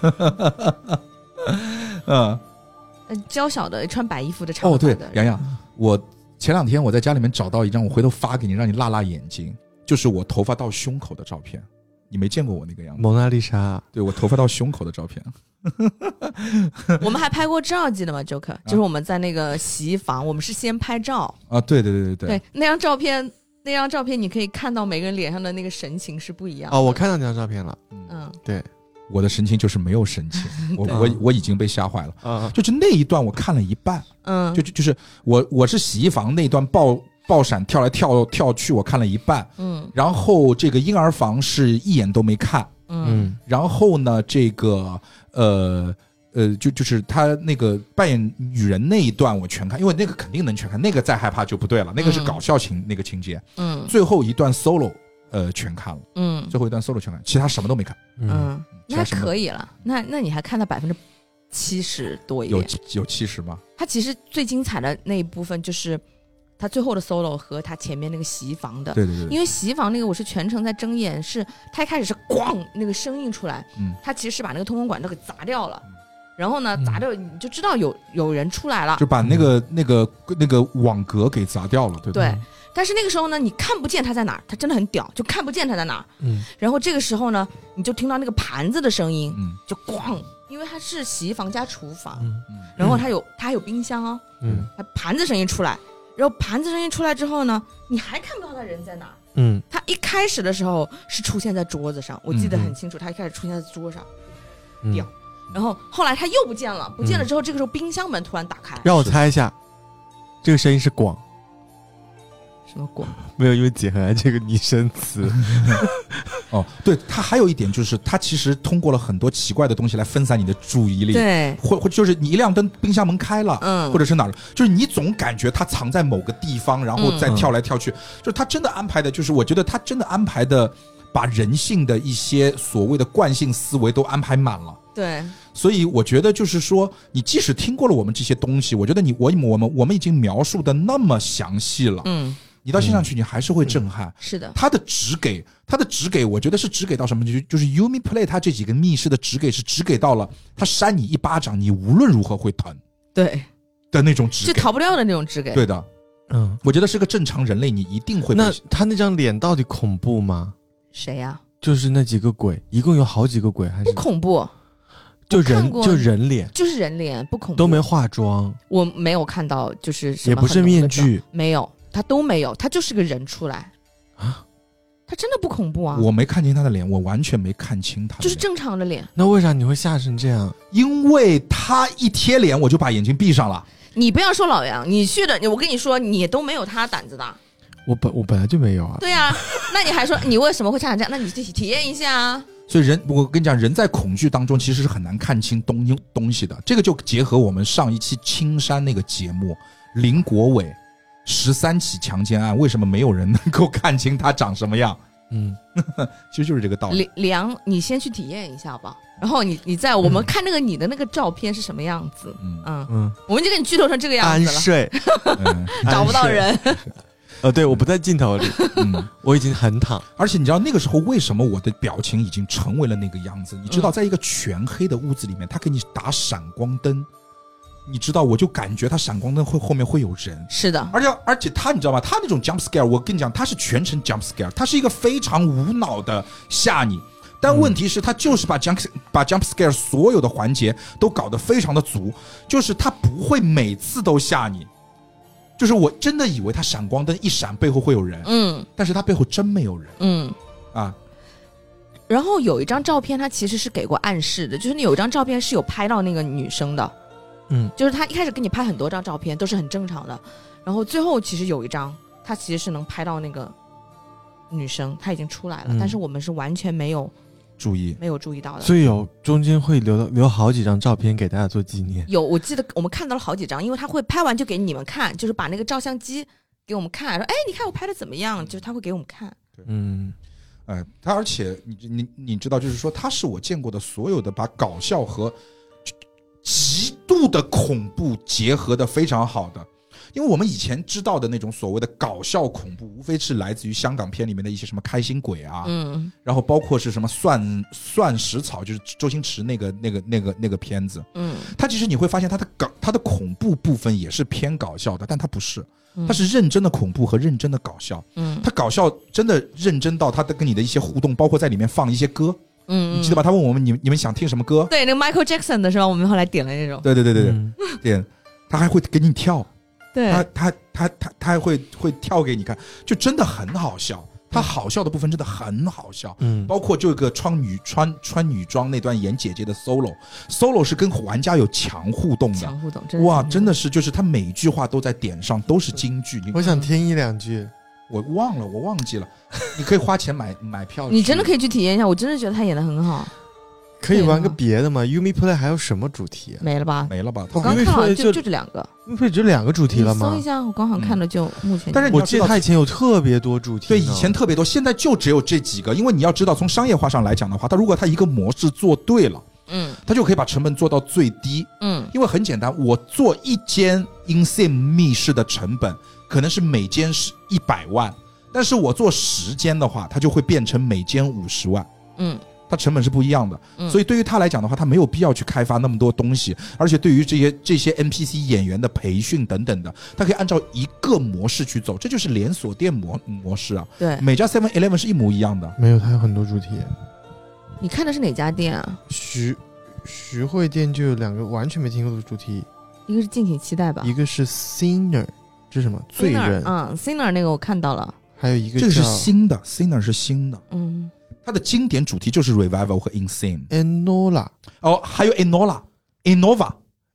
娇小的穿白衣服的长头发的。 对，洋洋，我前2天我在家里面找到一张，我回头发给你，让你辣辣眼睛，就是我头发到胸口的照片。你没见过我那个样子， 蒙娜丽莎。 对，我头发到胸口的照片。 我们还拍过照，记得吗 ？Joker， 就是我们在那个洗衣房，我们是先拍照啊。对， 那张照片你可以看到每个人脸上的那个神情是不一样的。 我看到那张照片了。对， 我的神情就是没有神情，我已经被吓坏了。就是那一段我看了一半，就是我是洗衣房那段爆闪跳来跳去，我看了一半，然后这个婴儿房是一眼都没看，然后呢，这个就是他那个扮演女人那一段我全看，因为那个肯定能全看，那个再害怕就不对了，那个是搞笑那个情节，最后一段 solo 全看了，最后一段 solo 全看，其他什么都没看， 那还可以了，那你还看到70%多一点， 有70吗？ 他其实最精彩的那一部分就是他最后的 solo 和他前面那个洗衣房的， 对， 因为洗衣房那个我是全程在睁眼，是他一开始是咣那个声音出来，他其实是把那个通风管都给砸掉了，然后呢砸掉你就知道有人出来了， 就把那个网格给砸掉了，对。 但是那个时候呢，你看不见他在哪儿，他真的很屌，就看不见他在哪儿。然后这个时候呢，你就听到那个盘子的声音，就咣，因为它是洗衣房加厨房，然后它还有冰箱哦，它盘子声音出来，然后盘子声音出来之后呢，你还看不到他人在哪儿。他一开始的时候是出现在桌子上，我记得很清楚，他一开始出现在桌上，屌，然后后来他又不见了之后，这个时候冰箱门突然打开， 让我猜一下，这个声音是广。 什么广？ 没有，因为姐很爱这个拟声词。 对，他还有一点就是，他其实通过了很多奇怪的东西来分散你的注意力。 对， 或就是你一亮灯，冰箱门开了，或者是哪儿，就是你总感觉他藏在某个地方，然后再跳来跳去。就是他真的安排的，就是我觉得他真的安排的，把人性的一些所谓的惯性思维都安排满了。 对， 所以我觉得就是说，你即使听过了我们这些东西，我觉得我们已经描述的那么详细了，你到现场去你还是会震撼。 是的， 它的直给，我觉得是直给到什么？就是 Yumi Play 它这几个密室的直给是直给到了，它扇你一巴掌，你无论如何会疼， 对的那种直给， 就逃不掉的那种直给。 对的，我觉得是个正常人类，你一定会。 那他那张脸到底恐怖吗？ 谁呀？ 就是那几个鬼，一共有好几个鬼，还是不恐怖？ 就人脸， 就是人脸，不恐怖， 都没化妆。 我没有看到，就是什么也不是面具， 没有，他都没有，他就是个人出来啊，他真的不恐怖啊！ 我没看清他的脸，我完全没看清他的脸， 就是正常的脸。 那为啥你会吓成这样？ 因为他一贴脸，我就把眼睛闭上了。 你不要说老杨，你去的，我跟你说，你都没有他胆子的。 我本来就没有啊。 对啊，那你还说你为什么会吓成这样？那你体验一下啊。 所以我跟你讲，人在恐惧当中其实是很难看清东西的。这个就结合我们上一期青山那个节目，林国伟13起强奸案，为什么没有人能够看清他长什么样？其实就是这个道理。 李阳，你先去体验一下吧，然后你在我们看那个你的那个照片是什么样子？我们就给你剧透成这个样子了。 安睡， 找不到人。 对，我不在镜头里，我已经很躺。 而且你知道那个时候为什么我的表情已经成为了那个样子？你知道，在一个全黑的屋子里面，他给你打闪光灯，你知道，我就感觉他闪光灯后面会有人。是的，而且他你知道吗？他那种 jump scare， 我跟你讲，他是全程 jump scare， 他是一个非常无脑的吓你。但问题是，他就是把 jump scare 所有的环节都搞得非常的足，就是他不会每次都吓你。就是我真的以为他闪光灯一闪背后会有人，但是他背后真没有人， 然后有一张照片他其实是给过暗示的，就是你有一张照片是有拍到那个女生的，就是他一开始给你拍很多张照片都是很正常的，然后最后其实有一张他其实是能拍到那个女生，她已经出来了，但是我们是完全没有注意到的， 所以中间会留好几张照片给大家做纪念。 我记得我们看到了好几张，因为他会拍完就给你们看，就是把那个照相机给我们看，说你看我拍的怎么样，就是他会给我们看。 他而且你知道，就是说他是我见过的所有的把搞笑和极度的恐怖结合的非常好的。因为我们以前知道的那种所谓的搞笑恐怖，无非是来自于香港片里面的一些什么开心鬼啊，然后包括是什么蒜食草，就是周星驰那个片子，它其实你会发现它的恐怖部分也是偏搞笑的，但它不是，它是认真的恐怖和认真的搞笑，它搞笑真的认真到它的跟你的一些互动，包括在里面放一些歌，你记得吧？他问我们你们想听什么歌？ 对，那个 Michael Jackson 的是吧？我们后来点了那种， 对，点，他还会给你跳。 对， 他还会跳给你看，就真的很好笑。他好笑的部分真的很好笑，包括这个穿女装那段演姐姐的 solo 是跟玩家有强互动的，哇，真的是就是他每一句话都在点上，都是金句。 我想听一两句， 我忘记了，你可以花钱买票， 你真的可以去体验一下，我真的觉得他演得很好。 可以玩个别的吗 ？Yumi Play 还有什么主题？ 没了吧？ 我刚看好就这两个。 Yumi Play 只有2个主题了吗？ 搜一下，我刚好看了就目前。 但是我记得他以前有特别多主题。 对，以前特别多，现在就只有这几个。因为你要知道，从商业化上来讲的话，如果他一个模式做对了，他就可以把成本做到最低。因为很简单，我做一间 Insane 密室的成本可能是每间是100万，但是我做10间的话，它就会变成每间50万。它成本是不一样的，所以对于他来讲的话，他没有必要去开发那么多东西，而且对于这些 NPC 演员的培训等等的，他可以按照一个模式去走，这就是连锁店模式啊。 对， 每家 7-Eleven 是一模一样的。 没有，它有很多主题。 你看的是哪家店啊？ 徐汇店就有2个完全没听过的主题， 一个是敬请期待吧， 一个是 Sinner， 这是什么？罪人。 Sinner 那个我看到了， 还有一个这个是新的 Sinner 是新的，它的经典主题就是 Revival 和 Insane。Enola 还有 Innova，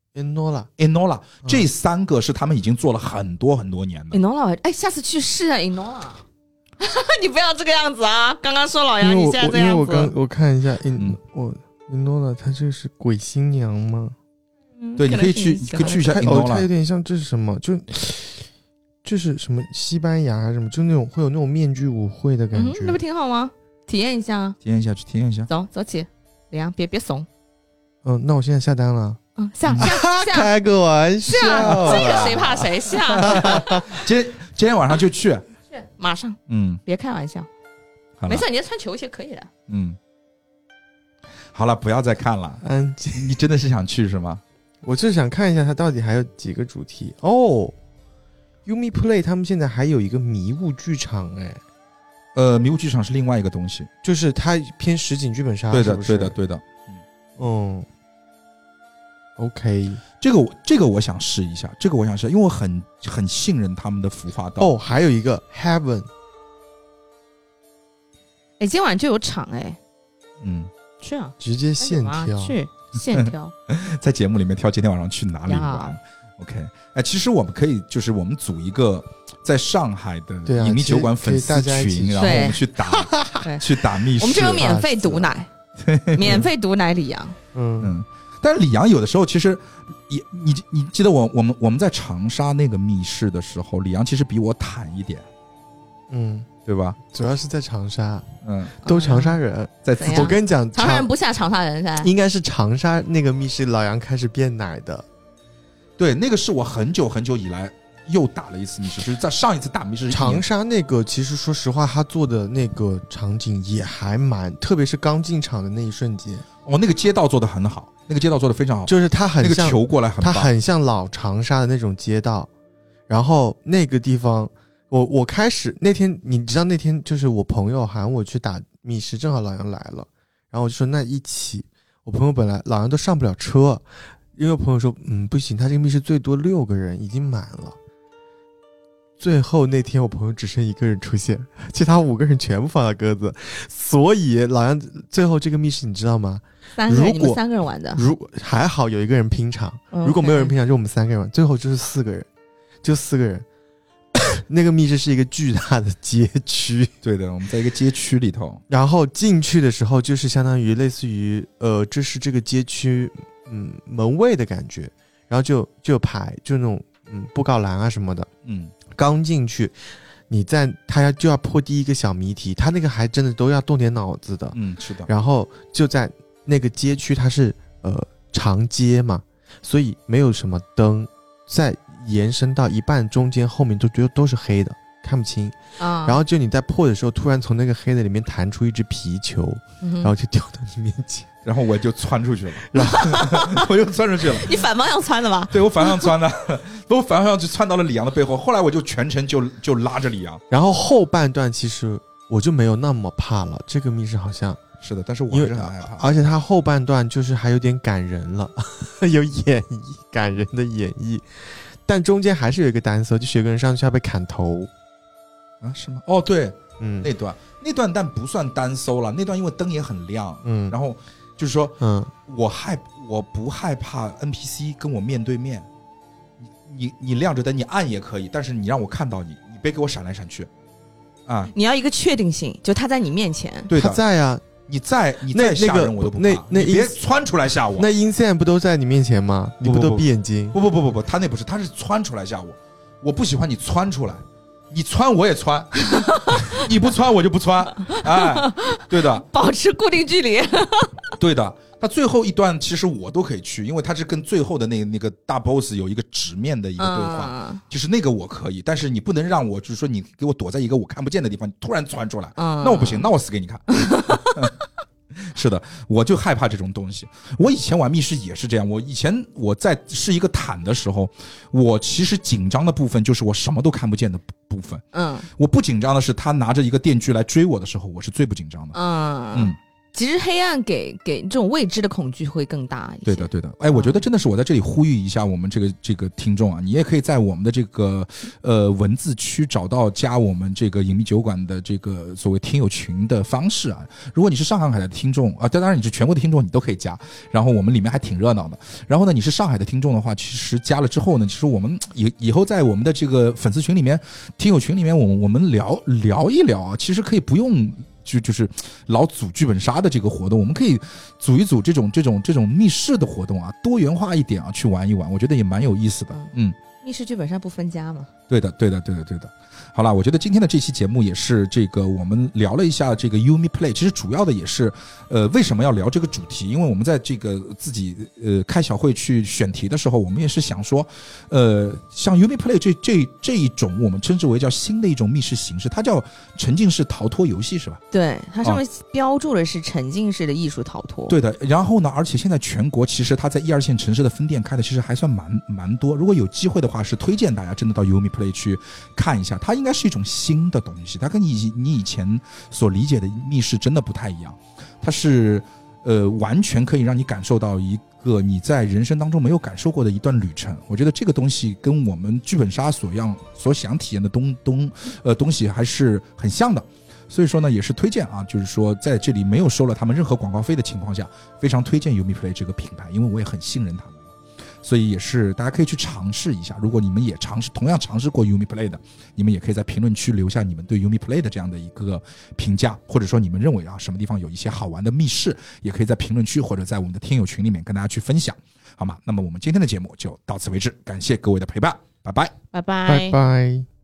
这3个是他们已经做了很多很多年的。 Enola， 下次去试啊 Enola。你不要这个样子啊！刚刚说老杨，你现在这样子。 因为我看一下Enola， 它这是鬼新娘吗？ 对，你可以去一下 Enola。 它有点像这是什么？这是什么西班牙还是什么？就那种会有那种面具舞会的感觉。 那不挺好吗？体验一下， 去体验一下。 走起，李阳别怂。 那我现在下单了。 下开个玩笑啊， 这个谁怕谁下？ 今天晚上就去， 马上，别开玩笑，没事，你要穿球鞋可以的。 好了，不要再看了。 安静， 你真的是想去是吗？ 我就想看一下它到底还有几个主题哦。Umi Play 他们现在还有一个迷雾剧场， 迷雾剧场是另外一个东西， 就是它偏实景剧本杀， 对的， 是不是？ 对的。 OK， 这个我想试一下，因为我很信任他们的服化道。 哦，还有一个 Heaven， 今晚就有场去啊， 直接现挑， 去现挑， 在节目里面挑今天晚上去哪里玩。OK， 其实我们可以就是我们组一个在上海的影迷酒馆粉丝群，然后我们去打密室， 我们就有免费毒奶，免费毒奶李阳。 但是李阳有的时候其实你记得我们在长沙那个密室的时候，李阳其实比我坦一点，对吧？ 主要是在长沙，都长沙人，我跟你讲， 长沙人不下长沙人噻， 应该是长沙那个密室老杨开始变奶的。 对，那个是我很久很久以来又打了一次密室，就是在上一次打密室。 长沙那个其实说实话，他做的那个场景也还蛮，特别是刚进场的那一瞬间， 那个街道做的很好，那个街道做的非常好， 就是它很像那个球过来很棒， 它很像老长沙的那种街道。然后那个地方，我开始那天，你知道那天就是我朋友喊我去打密室，正好老杨来了，然后我就说那一起。我朋友本来老杨都上不了车。因为我朋友说不行，他这个密室最多6个人，已经满了。最后那天我朋友只剩1个人出现，其他5个人全部放到鸽子。所以老杨最后这个密室你知道吗？3个人， 你们3个人玩的。 如果还好有1个人拼场，如果没有人拼场就我们3个人玩，最后就是4个人，就4个人。那个密室是一个巨大的街区， 对的，我们在一个街区里头， 然后进去的时候就是相当于类似于这是这个街区门卫的感觉，然后就有牌，就那种布告栏啊什么的。刚进去，他就要破第一个小谜题，他那个还真的都要动点脑子的。 是的。 然后就在那个街区，它是长街嘛，所以没有什么灯，再延伸到一半中间后面都是黑的，看不清。然后就你在破的时候，突然从那个黑的里面弹出一只皮球，然后就掉到你面前。 然后我就窜出去了，然后我就窜出去了。 你反方向窜的吧？ 对，我反方向窜的，我反方向就窜到了李阳的背后。后来我就全程就拉着李阳。 然后后半段其实我就没有那么怕了，这个密室好像是的，但是我还是很害怕。 而且他后半段就是还有点感人了，有感人的演绎，但中间还是有一个单色，就是有个人上去要被砍头啊？是吗？哦，对，那段但不算单搜了，那段因为灯也很亮，然后。就是说，我不害怕 NPC 跟我面对面，你亮着灯，你按也可以，但是你让我看到你别给我闪来闪去，啊！ 你要一个确定性，就他在你面前， 对的， 他在啊， 你再吓人我都不怕，你别窜出来吓我。 那阴线不都在你面前吗？你不都闭眼睛？ 不，他那不是，他是窜出来吓我，我不喜欢你窜出来。你窜我也窜，你不窜我就不窜，哎，对的， 保持固定距离。 对的，他最后一段其实我都可以去，因为他是跟最后的那个大 boss 有一个直面的一个对话，就是那个我可以，但是你不能让我就是说你给我躲在一个我看不见的地方，你突然窜出来，那我不行，那我死给你看。是的，我就害怕这种东西。我以前玩密室也是这样，我在是一个坦的时候，我其实紧张的部分就是我什么都看不见的部分。我不紧张的是他拿着一个电锯来追我的时候，我是最不紧张的。 其实黑暗给这种未知的恐惧会更大一些。 对的。哎，我觉得真的是我在这里呼吁一下我们这个听众啊，你也可以在我们的这个文字区找到加我们这个影迷酒馆的这个所谓听友群的方式啊。如果你是上海的听众啊，当然你是全国的听众，你都可以加。然后我们里面还挺热闹的。然后呢，你是上海的听众的话，其实加了之后呢，其实我们以后在我们的这个粉丝群里面、听友群里面，我们聊一聊啊，其实可以不用。就是老组剧本杀的这个活动，我们可以组一组这种密室的活动啊，多元化一点啊，去玩一玩，我觉得也蛮有意思的。 密室剧本上不分家嘛？ 对的。好了，我觉得今天的这期节目也是这个我们聊了一下这个 Yumi Play， 其实主要的也是为什么要聊这个主题？因为我们在这个自己开小会去选题的时候，我们也是想说，像 Yumi Play 这一种我们称之为叫新的一种密室形式，它叫沉浸式逃脱游戏是吧？ 对，它上面标注的是沉浸式的艺术逃脱。 对的，然后呢，而且现在全国其实它在1、2线城市的分店开的其实还算蛮多，如果有机会的话，是推荐大家真的到 Yumi Play 去看一下，它应该是一种新的东西，它跟你以前所理解的密室真的不太一样，它是完全可以让你感受到一个你在人生当中没有感受过的一段旅程。我觉得这个东西跟我们剧本杀所想体验的东西还是很像的。所以说呢，也是推荐啊，就是说在这里没有收了他们任何广告费的情况下，非常推荐 Yumi Play 这个品牌，因为我也很信任他们，所以也是大家可以去尝试一下。如果你们也同样尝试过 Yumi Play 的，你们也可以在评论区留下你们对 Yumi Play 的这样的一个评价，或者说你们认为啊什么地方有一些好玩的密室，也可以在评论区或者在我们的听友群里面跟大家去分享，好吗？那么我们今天的节目就到此为止，感谢各位的陪伴，拜拜， 拜拜， 拜拜。